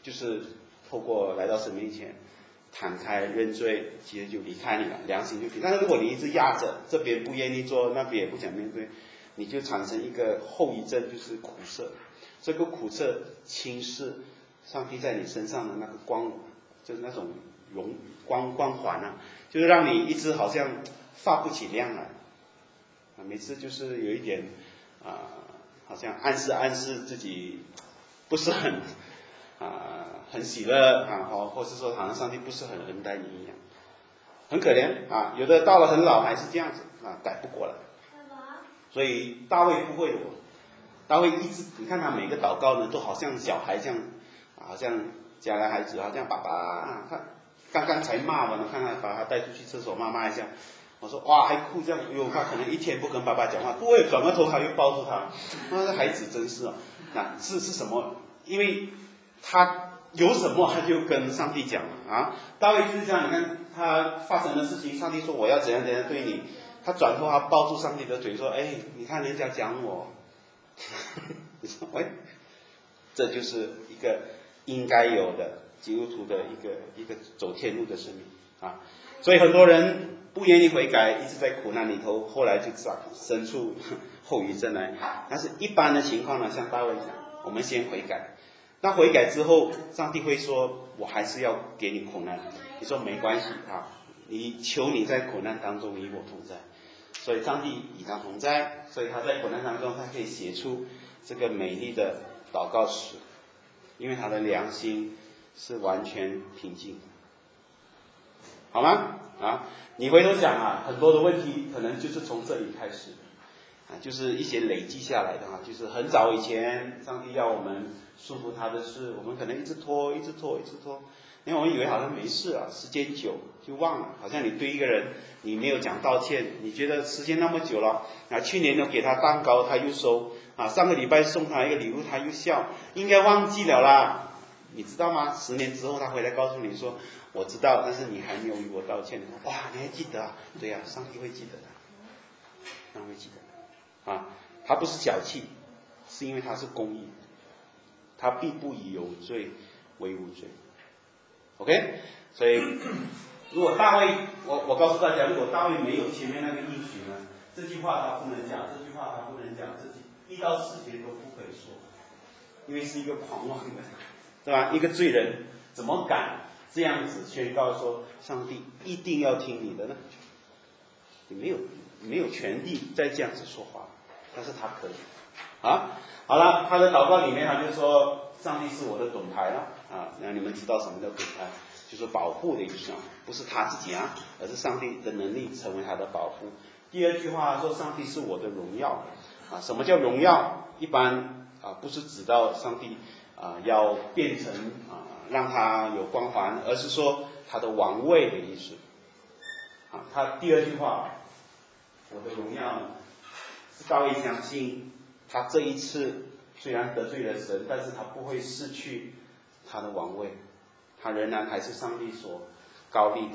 就是透过来到神面前，坦开认罪，其实就离开你了，良心就平。但是如果你一直压着，这边不愿意做，那边也不想面对，你就产生一个后遗症，就是苦涩。这个苦涩轻视上帝在你身上的那个光，就是那种荣光光环啊，就是让你一直好像发不起亮来啊。每次就是有一点啊、呃，好像暗示暗示自己不是很啊、呃、很喜乐啊，或或是说好像上帝不是很恩待你一样，很可怜啊。有的到了很老还是这样子啊，改不过来。所以大卫不会的，大卫一直你看他每个祷告呢，都好像小孩这样，好像家的孩子，好像爸爸啊，他刚刚才骂完了，看他把他带出去厕所骂骂一下，我说哇还哭这样，哟他可能一天不跟爸爸讲话，不会转过头他又抱住他，那这孩子真是哦，那是是什么？因为他有什么他就跟上帝讲了啊。大卫就是这样，你看他发生的事情，上帝说我要怎样怎样对你。他转头，他抱住上帝的腿说：“哎，你看人家讲我，你说喂，这就是一个应该有的基督徒的一个一个走天路的生命啊。所以很多人不愿意悔改，一直在苦难里头，后来就长生出后遗症来。但是一般的情况呢，像大卫讲，我们先悔改，那悔改之后，上帝会说：我还是要给你苦难。你说没关系啊，你求你在苦难当中与我同在。”所以上帝与他同在，所以他在苦难当中，他可以写出这个美丽的祷告诗，因为他的良心是完全平静的，好吗？啊，你回头想啊，很多的问题可能就是从这里开始的，啊，就是一些累积下来的啊，就是很早以前，上帝要我们束缚他的事，我们可能一直拖，一直拖，一直拖。因为我们以为好像没事啊，时间久就忘了，好像你对一个人你没有讲道歉，你觉得时间那么久了啊，去年都给他蛋糕他又收啊，上个礼拜送他一个礼物他又笑，应该忘记了啦，你知道吗？十年之后他回来告诉你说我知道，但是你还没有与我道歉。哇，你还记得啊？对呀、啊，上帝会记得的，上帝会记得的啊，他不是小气，是因为他是公义，他必不以有罪为无罪。OK， 所以如果大卫，我我告诉大家，如果大卫没有前面那个应许呢，这句话他不能讲，这句话他不能讲，这一到四节都不可以说，因为是一个狂妄的，对吧？一个罪人怎么敢这样子宣告说上帝一定要听你的呢？你没有没有权利再这样子说话，但是他可以啊。好了，他的祷告里面他就说上帝是我的盾牌了。啊，让你们知道什么叫盾牌，就是保护的意思啊，不是他自己啊，而是上帝的能力成为他的保护。第二句话说，上帝是我的荣耀啊，什么叫荣耀？一般啊不是指到上帝啊要变成啊让他有光环，而是说他的王位的意思啊。他第二句话，我的荣耀是大卫相信他这一次虽然得罪了神，但是他不会失去他的王位，他仍然还是上帝所高立的。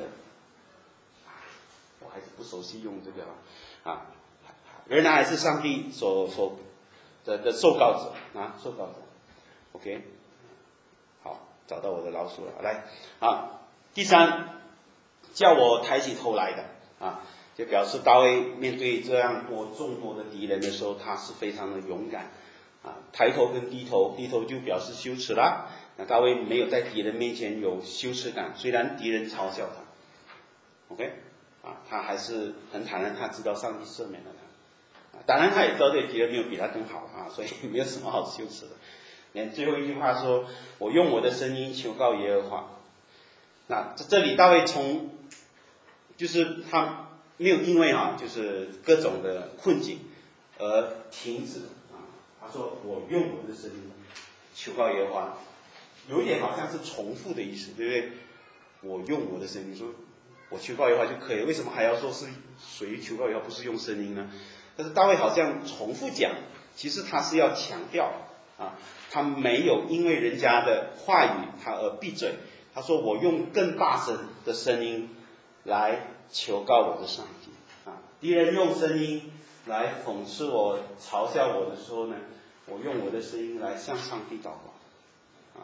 我还是不熟悉用这个啊，仍然还是上帝所所的的受膏者啊，受膏者。OK， 好，找到我的老鼠了，来啊，第三，叫我抬起头来的啊，就表示大卫面对这样多众多的敌人的时候，他是非常的勇敢啊，抬头跟低头，低头就表示羞耻啦。那大卫没有在敌人面前有羞耻感，虽然敌人嘲笑他 ，OK， 啊，他还是很坦然，他知道上帝赦免了他，啊，当然他也知道这敌人没有比他更好啊，所以没有什么好羞耻的。连最后一句话说：“我用我的声音求告耶和华。”那这里大卫从就是他没有因为啊，就是各种的困境而停止啊，他说：“我用我的声音求告耶和华。”有一点好像是重复的意思，对不对？我用我的声音说，我求告耶和华就可以了，为什么还要说是谁求告耶和华，不是用声音呢？但是大卫好像重复讲，其实他是要强调啊，他没有因为人家的话语他而闭嘴。他说我用更大声的声音来求告我的上帝啊！敌人用声音来讽刺我、嘲笑我的时候呢，我用我的声音来向上帝祷告。啊，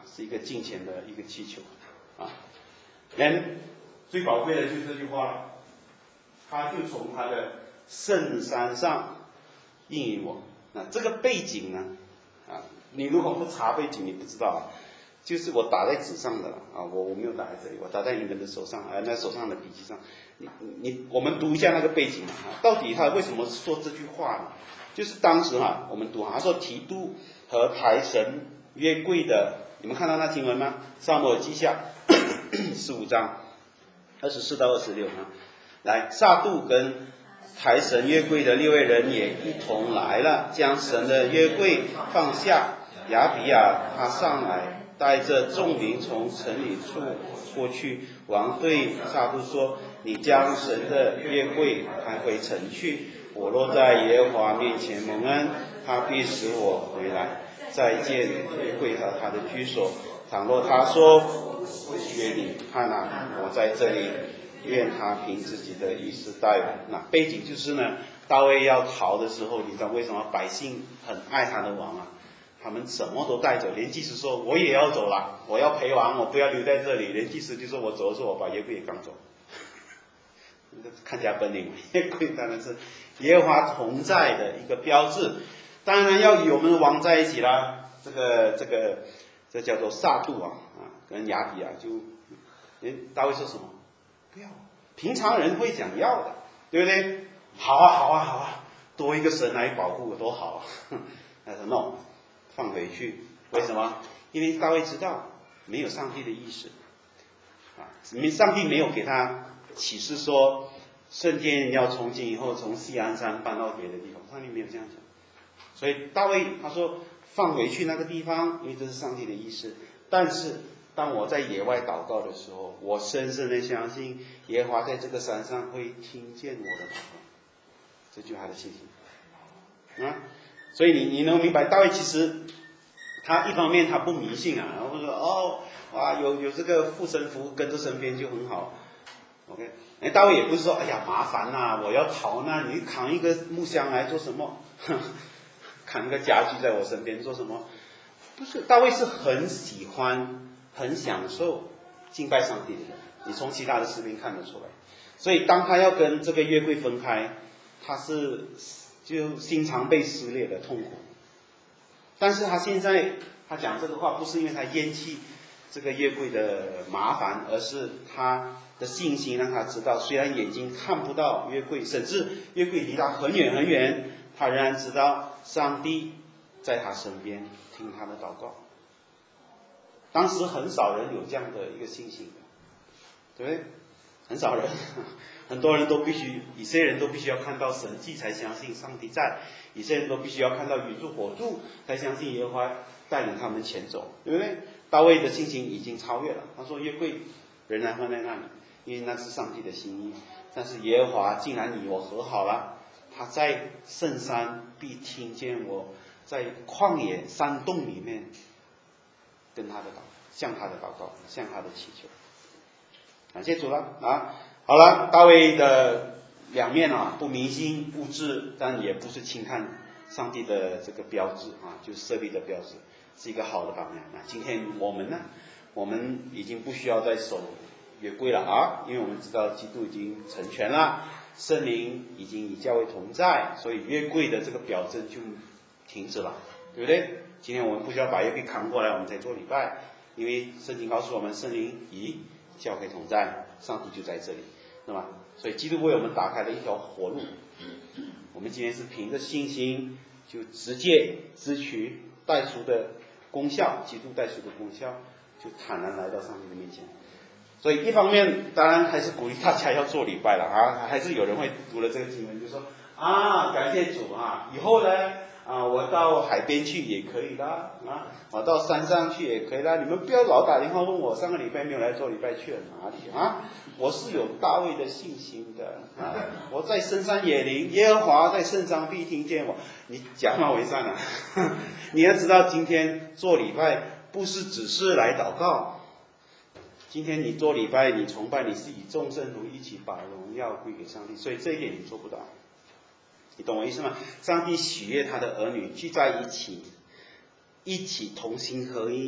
是一个金钱的一个祈求啊。人最宝贵的就是这句话了，他就从他的圣山上应允我。那这个背景呢，啊，你如果不查背景，你不知道啊。就是我打在纸上的啊，我我没有打在这里，我打在你们的手上，啊，那手上的笔记上。你你我们读一下那个背景啊，到底他为什么说这句话呢？就是当时啊，我们读啊，他说提督和台神约柜的，你们看到那经文吗？撒母耳记下十五章二十四到二十六啊。来，撒杜跟台神约柜的六位人也一同来了，将神的约柜放下。亚比亚他上来，带着众民从城里处过去。王对撒杜说：“你将神的约柜带回城去。我若在耶和华面前蒙恩，他必使我回来，再见约柜和他的居所。倘若他说我约你，看啊，我在这里，愿他凭自己的意思带我。”那背景就是呢，大卫要逃的时候，你知道为什么百姓很爱他的王啊？他们什么都带走，连祭司说我也要走了，我要陪王，我不要留在这里。连祭司就说我走的时候，我把约柜也赶走。看家本领，约柜当然是耶和华同在的一个标志，当然要与我们的王在一起啦。这个这个这叫做撒杜啊啊，跟亚比啊，就诶大卫说什么？不要，平常人会讲要的，对不对？好啊好啊好啊，多一个神来保护我多好啊！他说 no。放回去，为什么？因为大卫知道没有上帝的意思啊，上帝没有给他启示说圣殿要从今以后从锡安山搬到别的地方，上帝没有这样讲。所以大卫他说放回去那个地方，因为这是上帝的意思。但是当我在野外祷告的时候，我深深的相信耶和华在这个山上会听见我的祷告，这就是他的信心啊。所以你你能明白，大卫其实他一方面他不迷信啊，然后说哦哇有有这个护身符跟着身边就很好 ，OK， 哎大卫也不是说哎呀麻烦呐、啊，我要逃呢，你扛一个木箱来做什么？扛一个家具在我身边做什么？不是，大卫是很喜欢、很享受敬拜上帝的人，你从其他的诗篇看得出来。所以当他要跟这个约柜分开，他是。就心肠被撕裂的痛苦，但是他现在他讲这个话，不是因为他厌弃这个约柜的麻烦，而是他的信心让他知道，虽然眼睛看不到约柜，甚至约柜离他很远很远，他仍然知道上帝在他身边听他的祷告。当时很少人有这样的一个信心的，对不对？很少人，很多人都必须，以色列人都必须要看到神迹才相信上帝在，以色列人都必须要看到雨柱火柱才相信耶和华带领他们前走，对不对？大卫的信心已经超越了，他说约柜仍然放在那里，因为那是上帝的心意。但是耶和华竟然与我和好了，他在圣山必听见我在旷野山洞里面跟他的祷，向他的祷告，向他的祈求。感谢主了啊！好了，大卫的两面啊，不迷信物质，但也不是轻看上帝的这个标志啊，就是设立的标志，是一个好的榜样啊。今天我们呢，我们已经不需要再守约柜了啊，因为我们知道基督已经成全了，圣灵已经与教会同在，所以约柜的这个表征就停止了，对不对？今天我们不需要把约柜扛过来，我们才做礼拜，因为圣经告诉我们，圣灵与教会同在，上帝就在这里，那么，所以基督为我们打开了一条活路。我们今天是凭着信心，就直接支取代赎的功效，基督代赎的功效，就坦然来到上帝的面前。所以一方面，当然还是鼓励大家要做礼拜了啊，还是有人会读了这个经文，就说啊，感谢主啊，以后呢。啊，我到海边去也可以啦，啊，我到山上去也可以啦。你们不要老打电话问我，上个礼拜没有来做礼拜去了哪里啊？我是有大卫的信心的啊！我在深山野林，耶和华在圣山必听见我。你讲话为善啊！你要知道，今天做礼拜不是只是来祷告，今天你做礼拜，你崇拜，你是以众圣徒一起把荣耀归给上帝，所以这一点你做不到。你懂我意思吗？上帝喜悦他的儿女聚在一起，一起同心合一，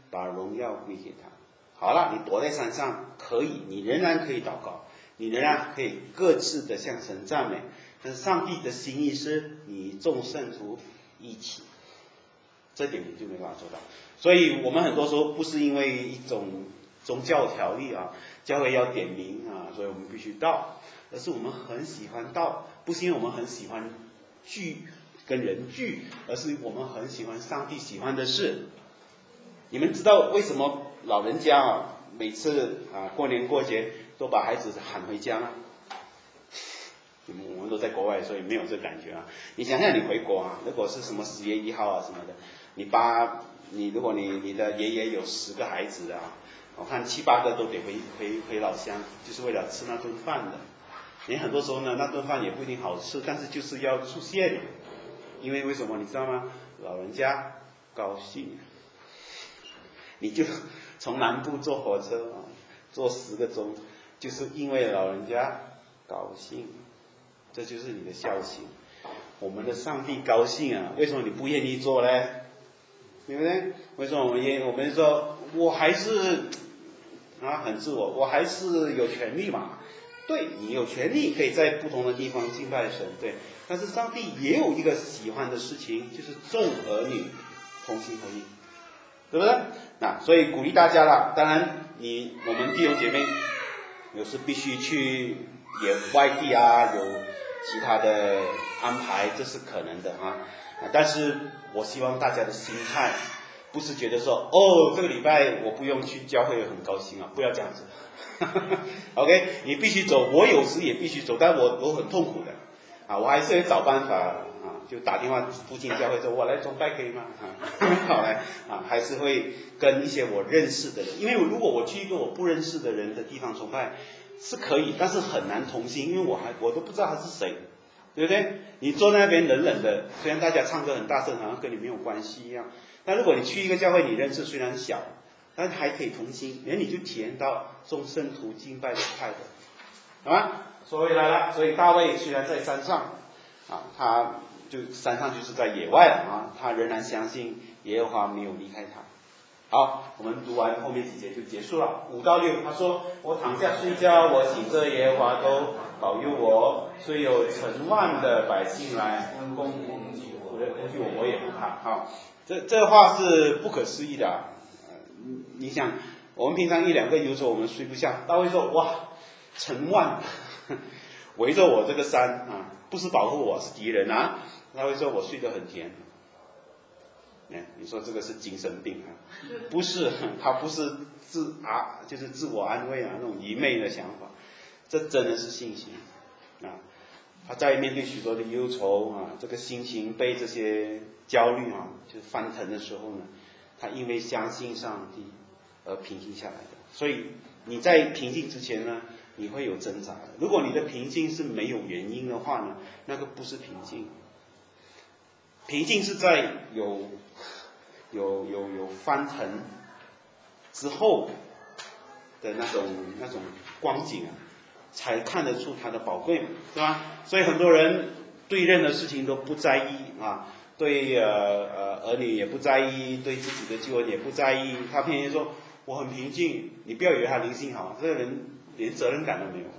把荣耀归给他。好了，你躲在山上可以，你仍然可以祷告，你仍然可以各自的向神赞美。但是上帝的心意是你众圣徒一起，这点你就没办法做到。所以我们很多时候不是因为一种宗教条例啊，教会要点名啊，所以我们必须到，而是我们很喜欢到，不是因为我们很喜欢聚跟人聚，而是我们很喜欢上帝喜欢的事。你们知道为什么老人家啊每次啊过年过节都把孩子喊回家吗？我们都在国外，所以没有这感觉啊。你想想，你回国啊，如果是什么十月一号啊什么的，你爸，你如果你你的爷爷有十个孩子啊，我看七八个都得回回回老乡，就是为了吃那顿饭的。你很多时候呢，那顿饭也不一定好吃，但是就是要出现，因为为什么你知道吗？老人家高兴，你就从南部坐火车啊，坐十个钟，就是因为老人家高兴。这就是你的孝心，我们的上帝高兴啊！为什么你不愿意做呢？对不对？为什么我们愿我们说我还是啊很自我，我还是有权利嘛？对，你有权利可以在不同的地方敬拜神，对。但是上帝也有一个喜欢的事情，就是众儿女同心合意，对不对？那所以鼓励大家了。当然你我们弟兄姐妹有时必须去也外地啊，有其他的安排，这是可能的啊。但是我希望大家的心态不是觉得说，哦，这个礼拜我不用去教会很高兴啊，不要这样子。OK， 你必须走，我有时也必须走，但我我很痛苦的啊，我还是会找办法啊，就打电话附近教会说，我来崇拜可以吗？啊，好来啊，还是会跟一些我认识的人，因为如果我去一个我不认识的人的地方崇拜。是可以，但是很难同心，因为我还我都不知道他是谁，对不对？你坐那边冷冷的，虽然大家唱歌很大声，好像跟你没有关系一样。但如果你去一个教会，你认识虽然小，但还可以同心，连你就体验到众圣徒敬拜的快乐，好吗？说回来了，所以大卫虽然在山上啊，他就山上就是在野外了啊，他仍然相信耶和华没有离开他。好，我们读完后面几节就结束了。五到六，他说：“我躺下睡觉，我醒着，耶和华都保佑我。虽有成万的百姓来攻击我，攻击我，我也不怕。”好，这这话是不可思议的、啊呃。你想，我们平常一两个有时候我们睡不下，大卫说：“哇，成万围着我这个山啊，不是保护我，是敌人啊。”他会说：“我睡得很甜。”你说这个是精神病啊？不是，他不是自啊，就是自我安慰啊，那种愚昧的想法，这真的是信心啊！他在面对许多的忧愁啊，这个心情被这些焦虑啊，就是翻腾的时候呢，他因为相信上帝而平静下来的。所以你在平静之前呢，你会有挣扎的。如果你的平静是没有原因的话呢，那个不是平静。平静是在有有有有翻腾之后的那种那种光景啊，才看得出它的宝贵，对吧？所以很多人对任何事情都不在意啊，对呃呃儿女也不在意，对自己的救恩也不在意，他偏偏说我很平静，你不要以为他灵性好，这个人连责任感都没有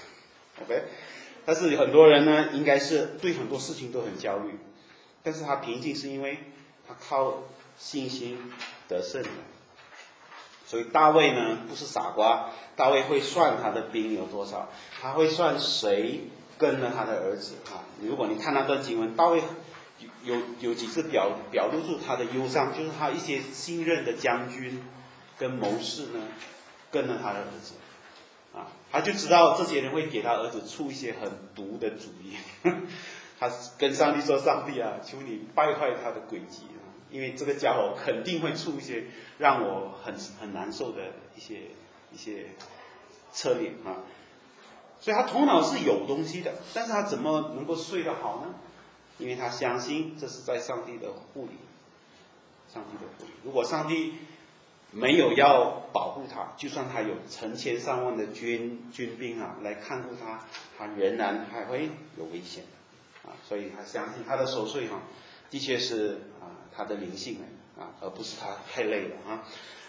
，OK？ 但是很多人呢，应该是对很多事情都很焦虑。但是他平静是因为他靠信心得胜的，所以大卫呢不是傻瓜，大卫会算他的兵有多少，他会算谁跟了他的儿子啊。如果你看那段经文，大卫有有有几次表表露出他的忧伤，就是他一些信任的将军跟谋士呢跟了他的儿子啊，他就知道这些人会给他儿子出一些很毒的主意。他跟上帝说：“上帝啊，求你败坏他的诡计啊！因为这个家伙肯定会出一些让我很很难受的一些一些策略啊。”所以他头脑是有东西的，但是他怎么能够睡得好呢？因为他相信这是在上帝的护理，上帝的护理。如果上帝没有要保护他，就算他有成千上万的军军兵啊来看护他，他仍然还会有危险。啊，所以他相信他的守岁哈，的确是啊他的灵性啊，而不是他太累了啊。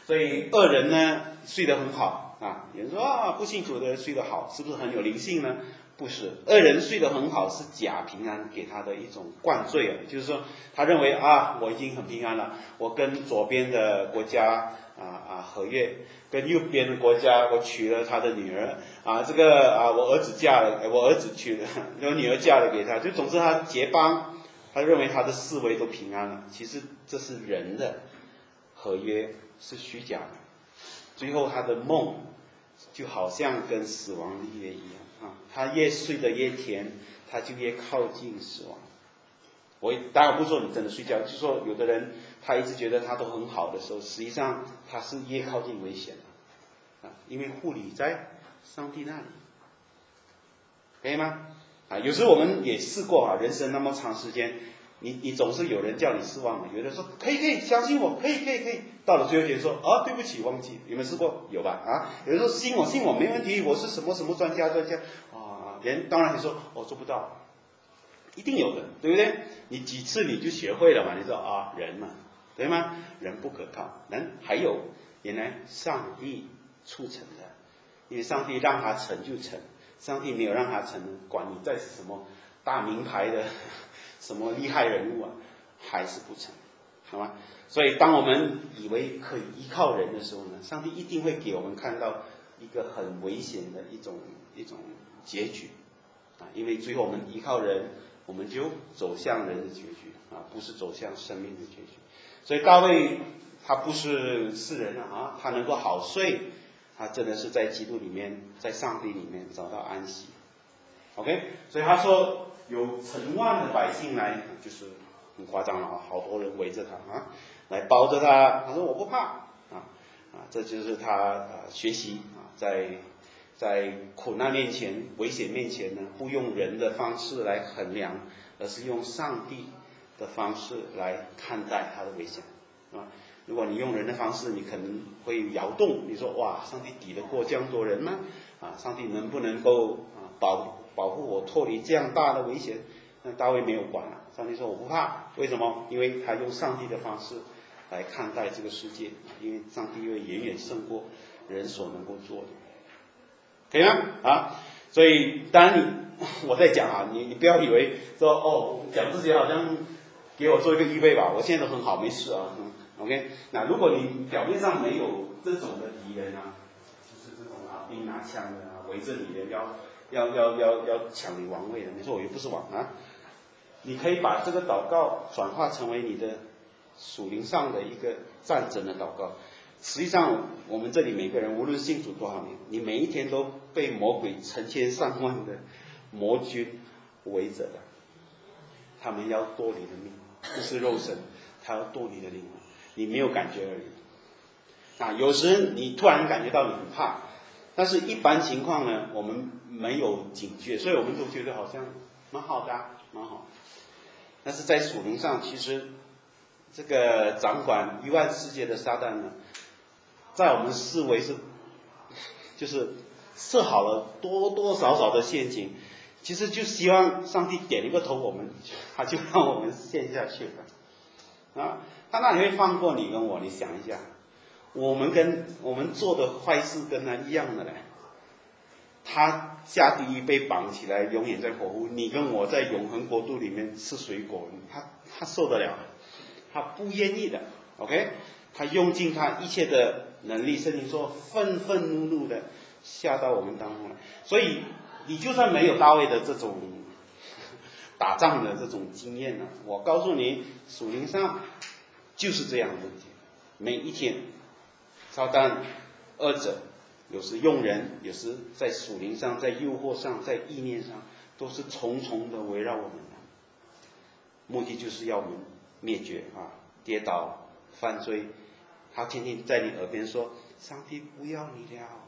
所以恶人呢睡得很好啊。有人说啊，不信主的人睡得好，是不是很有灵性呢？不是，恶人睡得很好是假平安给他的一种灌醉啊，就是说他认为啊，我已经很平安了，我跟左边的国家啊啊合约，跟右边的国家我娶了他的女儿啊，这个啊我儿子嫁了，我儿子娶了，我女儿嫁了给他，就总之他结邦，他认为他的四围都平安了。其实这是人的合约，是虚假的，最后他的梦就好像跟死亡立约一样。啊，他越睡得越甜，他就越靠近死亡。我当然不说你真的睡觉，就说有的人他一直觉得他都很好的时候，实际上他是越靠近危险的，啊，因为护理在上帝那里，可以吗？啊，有时候我们也试过啊，人生那么长时间，你你总是有人叫你失望的，有人说可以可以，相信我，可以可以可以，到了最后觉得说啊对不起忘记，有没有试过？有吧？啊，有人说信我信我没问题，我是什么什么专家专家啊，人当然你说我、哦、做不到，一定有的，对不对？你几次你就学会了嘛？你说啊人嘛，对吗？人不可靠，人还有原来上帝促成的，因为上帝让他成就成，上帝没有让他成，管你再是什么大名牌的。什么厉害人物啊，还是不成，好吗？所以当我们以为可以依靠人的时候呢，上帝一定会给我们看到一个很危险的一种一种结局啊！因为最后我们依靠人，我们就走向人的结局啊，不是走向生命的结局。所以大卫他不是世人啊，他能够好睡，他真的是在基督里面，在上帝里面找到安息。OK， 所以他说。有成万的百姓来，就是很夸张了啊，好多人围着他啊，来包着他。他说我不怕啊啊，这就是他啊学习啊，在在苦难面前、危险面前呢，不用人的方式来衡量，而是用上帝的方式来看待他的危险啊。如果你用人的方式，你可能会摇动，你说哇，上帝抵得过这样多人吗？啊，上帝能不能够啊保？保护我脱离这样大的危险，那大卫没有管了。上帝说我不怕，为什么？因为他用上帝的方式来看待这个世界，因为上帝会远远胜过人所能够做的，可以吗？啊，所以当然你我在讲啊，你你不要以为说哦讲这些好像给我做一个预备吧，我现在都很好，没事啊。嗯 OK， 那如果你表面上没有这种的敌人啊，就是这种啊兵拿枪的啊围着你的要。要要要要抢你王位的，你说我又不是王啊！你可以把这个祷告转化成为你的属灵上的一个战争的祷告。实际上，我们这里每个人，无论信主多少年，你每一天都被魔鬼成千上万的魔军围着的，他们要夺你的命，不是肉身，他要夺你的灵魂，你没有感觉而已。啊，有时你突然感觉到你很怕，但是一般情况呢，我们没有警觉，所以我们都觉得好像蛮好的、啊，蛮好。但是在属灵上，其实这个掌管亿万世界的撒旦呢，在我们视为是，就是设好了多多少少的陷阱，其实就希望上帝点一个头，我们他就让我们陷下去了。啊，他哪里会放过你跟我？你想一下，我们跟我们做的坏事跟他一样的嘞。他下地狱被绑起来，永远在火湖。你跟我在永恒国度里面吃水果，他他受得了？他不愿意的。OK， 他用尽他一切的能力，圣经说愤愤怒怒的下到我们当中来。所以你就算没有大卫的这种打仗的这种经验呢，我告诉你，属灵上就是这样的问题。每一天，撒旦二者。有时用人，有时在属灵上，在诱惑上，在意念上，都是重重的围绕我们的，目的就是要我们灭绝啊，跌倒、犯罪。他天天在你耳边说：“上帝不要你了，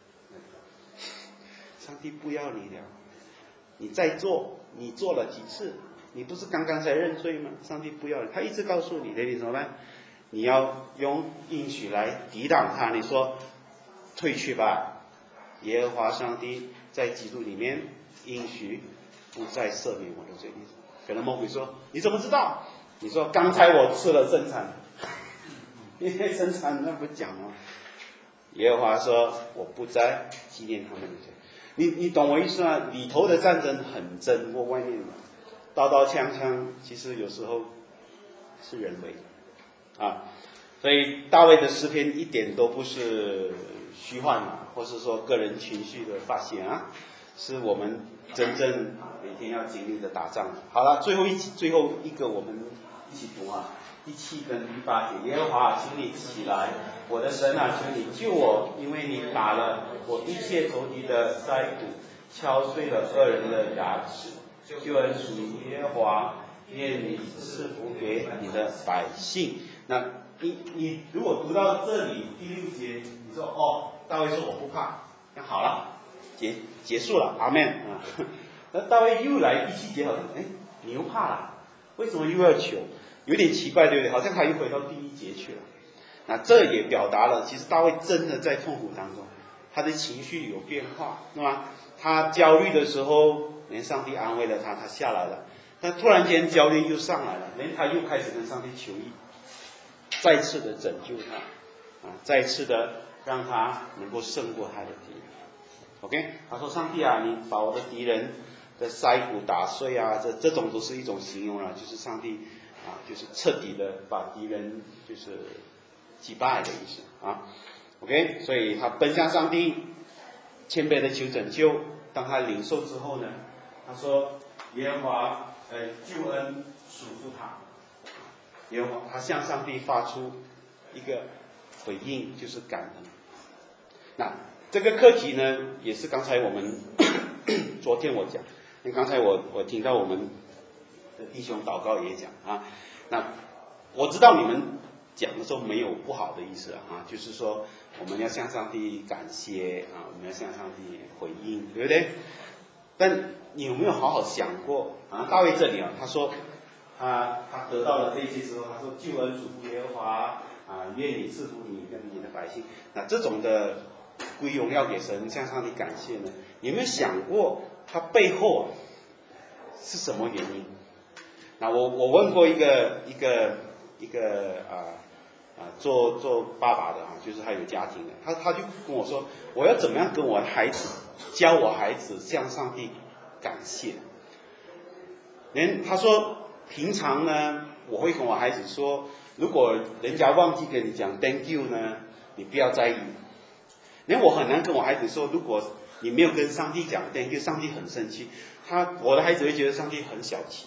上帝不要你了。”你再做，你做了几次？你不是刚刚才认罪吗？上帝不要你，他一直告诉你，你怎么办？你要用应许来抵挡他。你说。退去吧，耶和华上帝在基督里面应许不再赦免我的罪。可能魔鬼说：“你怎么知道？”你说：“刚才我吃了正餐。” 因为生产那不讲吗？耶和华说：“我不再纪念他们的罪。”你你懂我意思吗？里头的战争很真，或外面的刀刀枪枪，其实有时候是人为的啊。所以大卫的诗篇一点都不是虚幻啊，或是说个人情绪的发泄啊，是我们真正每天要经历的打仗。好了，最后一最后一个我们一起读啊，第七跟第八节。耶和华，请你起来，我的神啊，求你救我，因为你打了我一切仇敌的腮骨，敲碎了恶人的牙齿。救恩属于耶和华，愿你赐福给你的百姓。那你你如果读到这里第六节，你说哦，大卫说我不怕，那好了，结结束了，阿们啊。那大卫又来第七节，好像哎，你又怕了，为什么又要求？有点奇怪，对不对？好像他又回到第一节去了。那这也表达了，其实大卫真的在痛苦当中，他的情绪有变化，是吧？他焦虑的时候，连上帝安慰了他，他下来了。但突然间焦虑又上来了，连他又开始跟上帝求义，再次的拯救他，啊，再次的让他能够胜过他的敌人。OK， 他说：“上帝啊，你把我的敌人的腮骨打碎啊，这这种都是一种形容了，就是上帝啊，就是彻底的把敌人就是击败的意思啊。OK， 所以他奔向上帝，谦卑的求拯救。当他领受之后呢，他说：耶和华呃救恩属乎他。耶和华他向上帝发出一个回应，就是感恩。那这个课题呢，也是刚才我们昨天我讲，因为刚才我我听到我们的弟兄祷告也讲啊，那我知道你们讲的时候没有不好的意思啊，就是说我们要向上帝感谢啊，我们要向上帝回应，对不对？但你有没有好好想过啊？大卫这里啊，他说他他得到了这些之后，他说救恩属乎耶和华啊，愿你赐福你跟你的百姓。那这种的归荣耀给神，向上帝感谢呢？你有没有想过他背后是什么原因？那我我问过一个一个一个啊啊做做爸爸的啊，就是他有家庭的，他他就跟我说，我要怎么样跟我的孩子教我孩子向上帝感谢？连他说平常呢，我会跟我孩子说，如果人家忘记跟你讲 thank you 呢，你不要在意。连我很难跟我孩子说，如果你没有跟上帝讲 thank you， 上帝很生气。他我的孩子会觉得上帝很小气。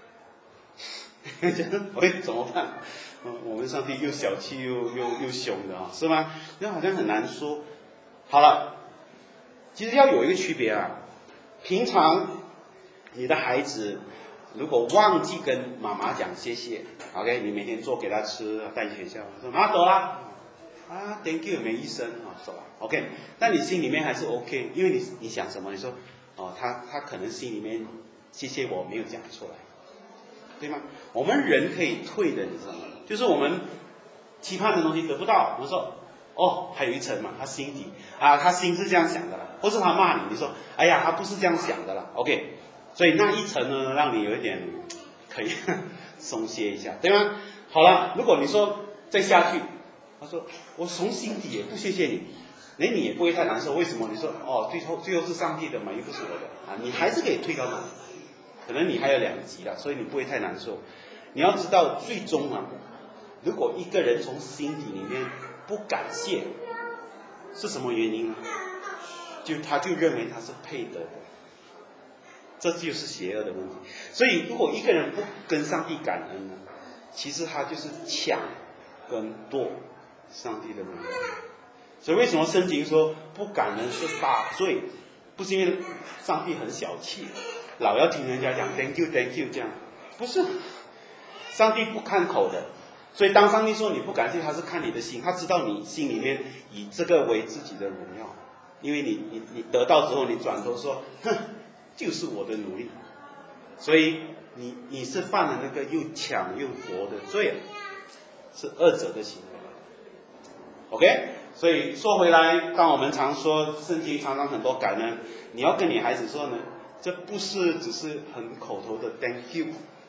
喂，怎么办？嗯，我们上帝又小气又又又凶的啊，是吗？那好像很难说。好了，其实要有一个区别啊。平常你的孩子如果忘记跟妈妈讲谢谢 ，OK， 你每天做给他吃，带去学校，说妈走啦，啊 ，thank you 没医生啊，走了 ，OK， 但你心里面还是 OK， 因为你你想什么？你说哦，他他可能心里面谢谢我没有讲出来。对吗？我们人可以退的，你知道吗？就是我们期盼的东西得不到，我们说哦，还有一层嘛，他心底啊，他心是这样想的啦，或是他骂你，你说哎呀，他不是这样想的啦 ，OK， 所以那一层呢，让你有一点可以松懈一下，对吗？好了，如果你说再下去，他说我从心底也不谢谢你，那你也不会太难受，为什么？你说哦，最后最后是上帝的嘛，又不是我的啊，你还是可以退到那里。可能你还有两级了，所以你不会太难受。你要知道，最终啊，如果一个人从心底里面不感谢，是什么原因呢？就他就认为他是配得的，这就是邪恶的问题。所以，如果一个人不跟上帝感恩呢，其实他就是抢跟夺上帝的荣耀。所以，为什么圣经说不感恩是大罪？不是因为上帝很小气。老要听人家讲 thank you thank you 这样，不是，上帝不看口的，所以当上帝说你不感谢，他是看你的心，他知道你心里面以这个为自己的荣耀，因为你你你得到之后，你转头说，哼，就是我的努力，所以你你是犯了那个又抢又夺的罪，是二者的行为。OK， 所以说回来，当我们常说圣经常常很多感恩，你要跟你孩子说呢。这不是只是很口头的 thank you，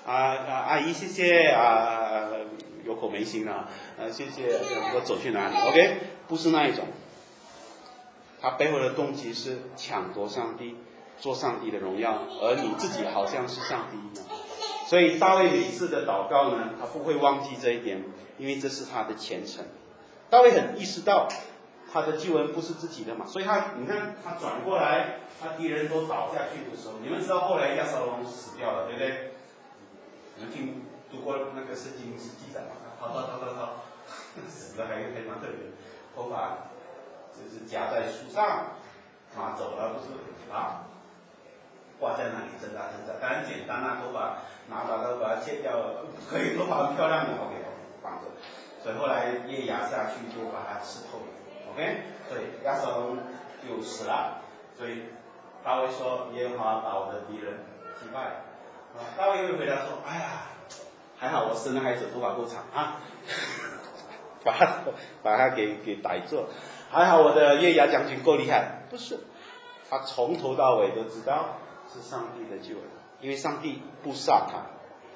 啊啊阿姨谢谢啊，有口没心啊，呃谢谢，我走去哪里 ？OK， 不是那一种，他背后的动机是抢夺上帝，做上帝的荣耀，而你自己好像是上帝一样。所以大卫每次的祷告呢，他不会忘记这一点，因为这是他的虔诚。大卫很意识到他的救恩不是自己的嘛，所以他你看他转过来，他敌人都倒下去的时候，你们知道后来亚撒龙死掉了，对不对？你们听读过那个圣经是记载嘛？逃逃逃逃逃，死的还还蛮特别，头发就是夹在树上，拿走了不是啊？挂在那里挣扎挣扎，当然简单啊，头发拿把头把它切掉了，可以头发很漂亮的 ，OK， 放着。所以后来耶牙下去就把它吃透了 ，OK， 所以亚撒龙就死了。所以大卫说：“耶和华把我的敌人击败了。”大卫又回答说：“哎呀，还好我生的孩子头发够长啊，把他把他给给逮住。还好我的耶牙将军够厉害。”不是，他从头到尾都知道是上帝的救恩，因为上帝不杀他。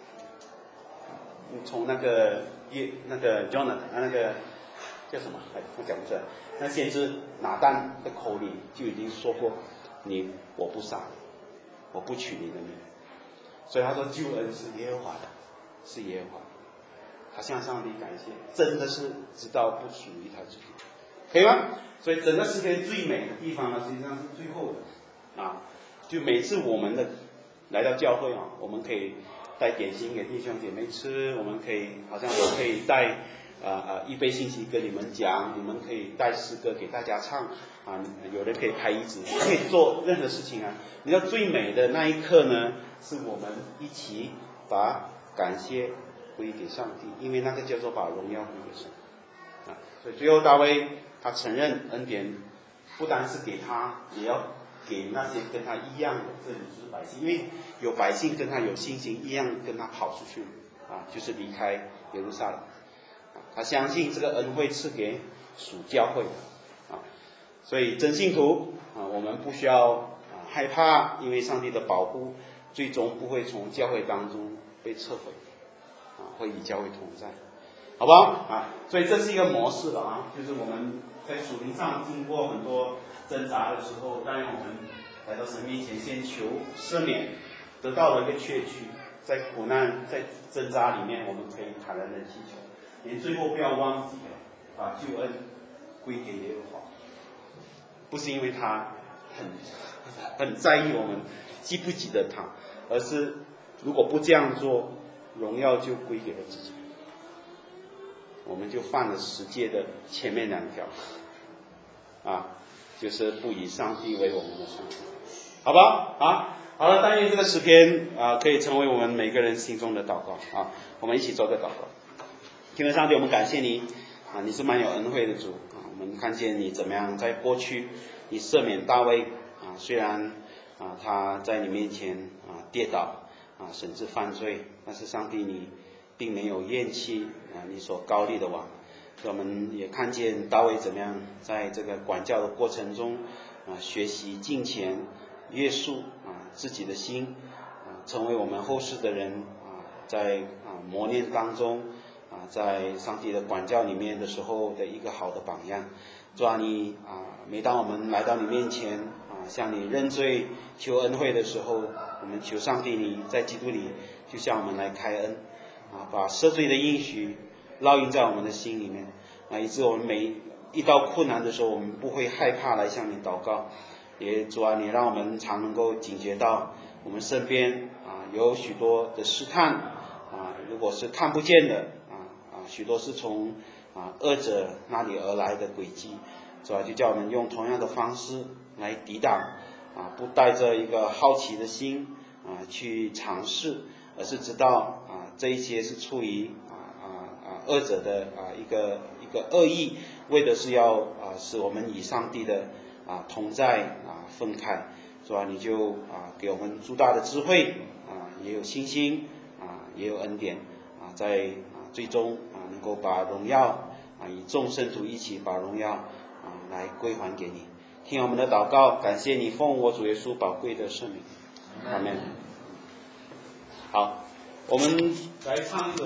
从那个耶那个 Jonathan 那个叫什么？哎，我讲不出来。那先知拿单的口里就已经说过：“你我不杀你，我不取你的命。”所以他说救恩是耶和华的，是耶和华的。他向上帝感谢，真的是知道不属于他自己，可以吗？所以整个诗篇最美的地方呢，实际上是最后的啊。就每次我们的来到教会啊，我们可以带点心给弟兄姐妹吃，我们可以好像我可以带啊啊一杯信息跟你们讲，你们可以带诗歌给大家唱啊，有人可以拍椅子，可以做任何事情啊。你知道最美的那一刻呢，是我们一起把感谢归给上帝，因为那个叫做把荣耀归给神啊。所以最后大卫他承认恩典不单是给他，也要给那些跟他一样的，这里就是百姓，因为有百姓跟他有信心一样跟他跑出去啊，就是离开耶路撒冷啊。他相信这个恩会赐给属教会的啊，所以真信徒啊，我们不需要啊害怕，因为上帝的保护最终不会从教会当中被撤回啊，会与教会同在，好不好啊？所以这是一个模式了啊，就是我们在属灵上经过很多挣扎的时候，当然我们来到神面前先求赦免，得到了一个确据，在苦难在挣扎里面，我们可以坦然的祈求，连最后不要忘记把救恩归给耶和华，不是因为他很很在意我们记不记得他，而是如果不这样做，荣耀就归给了自己，我们就犯了十诫的前面两条啊，就是不以上帝为我们的上帝，好吧？啊，好了，但愿这个诗篇啊，可以成为我们每个人心中的祷告啊。我们一起做个祷告。天父上帝，我们感谢你啊，你是蛮有恩惠的主啊。我们看见你怎么样在过去，你赦免大卫啊，虽然啊他在你面前啊跌倒啊，甚至犯罪，但是上帝你并没有厌弃啊你所高立的王。我们也看见大卫怎么样在这个管教的过程中啊，学习敬虔约束啊自己的心啊，成为我们后世的人啊，在啊磨练当中啊，在上帝的管教里面的时候的一个好的榜样。主啊，你啊，每当我们来到你面前啊，向你认罪求恩惠的时候，我们求上帝你在基督里就向我们来开恩啊，把赦罪的应许烙印在我们的心里面啊，以致我们每遇到困难的时候，我们不会害怕来向你祷告。也主啊，你让我们常能够警觉到我们身边啊有许多的试探啊，如果是看不见的啊啊，许多是从啊恶者那里而来的轨迹，主啊，就叫我们用同样的方式来抵挡啊，不带着一个好奇的心啊去尝试，而是知道啊这一些是出于啊啊啊恶者的啊一个一个恶意，为的是要啊使我们与上帝的啊同在啊分开，是吧？你就啊给我们诸大的智慧啊，也有信心啊，也有恩典啊，在啊最终啊能够把荣耀啊与众圣徒一起把荣耀啊来归还给你。听我们的祷告，感谢你奉我主耶稣宝贵的圣名，阿们。好。 我们来唱一首。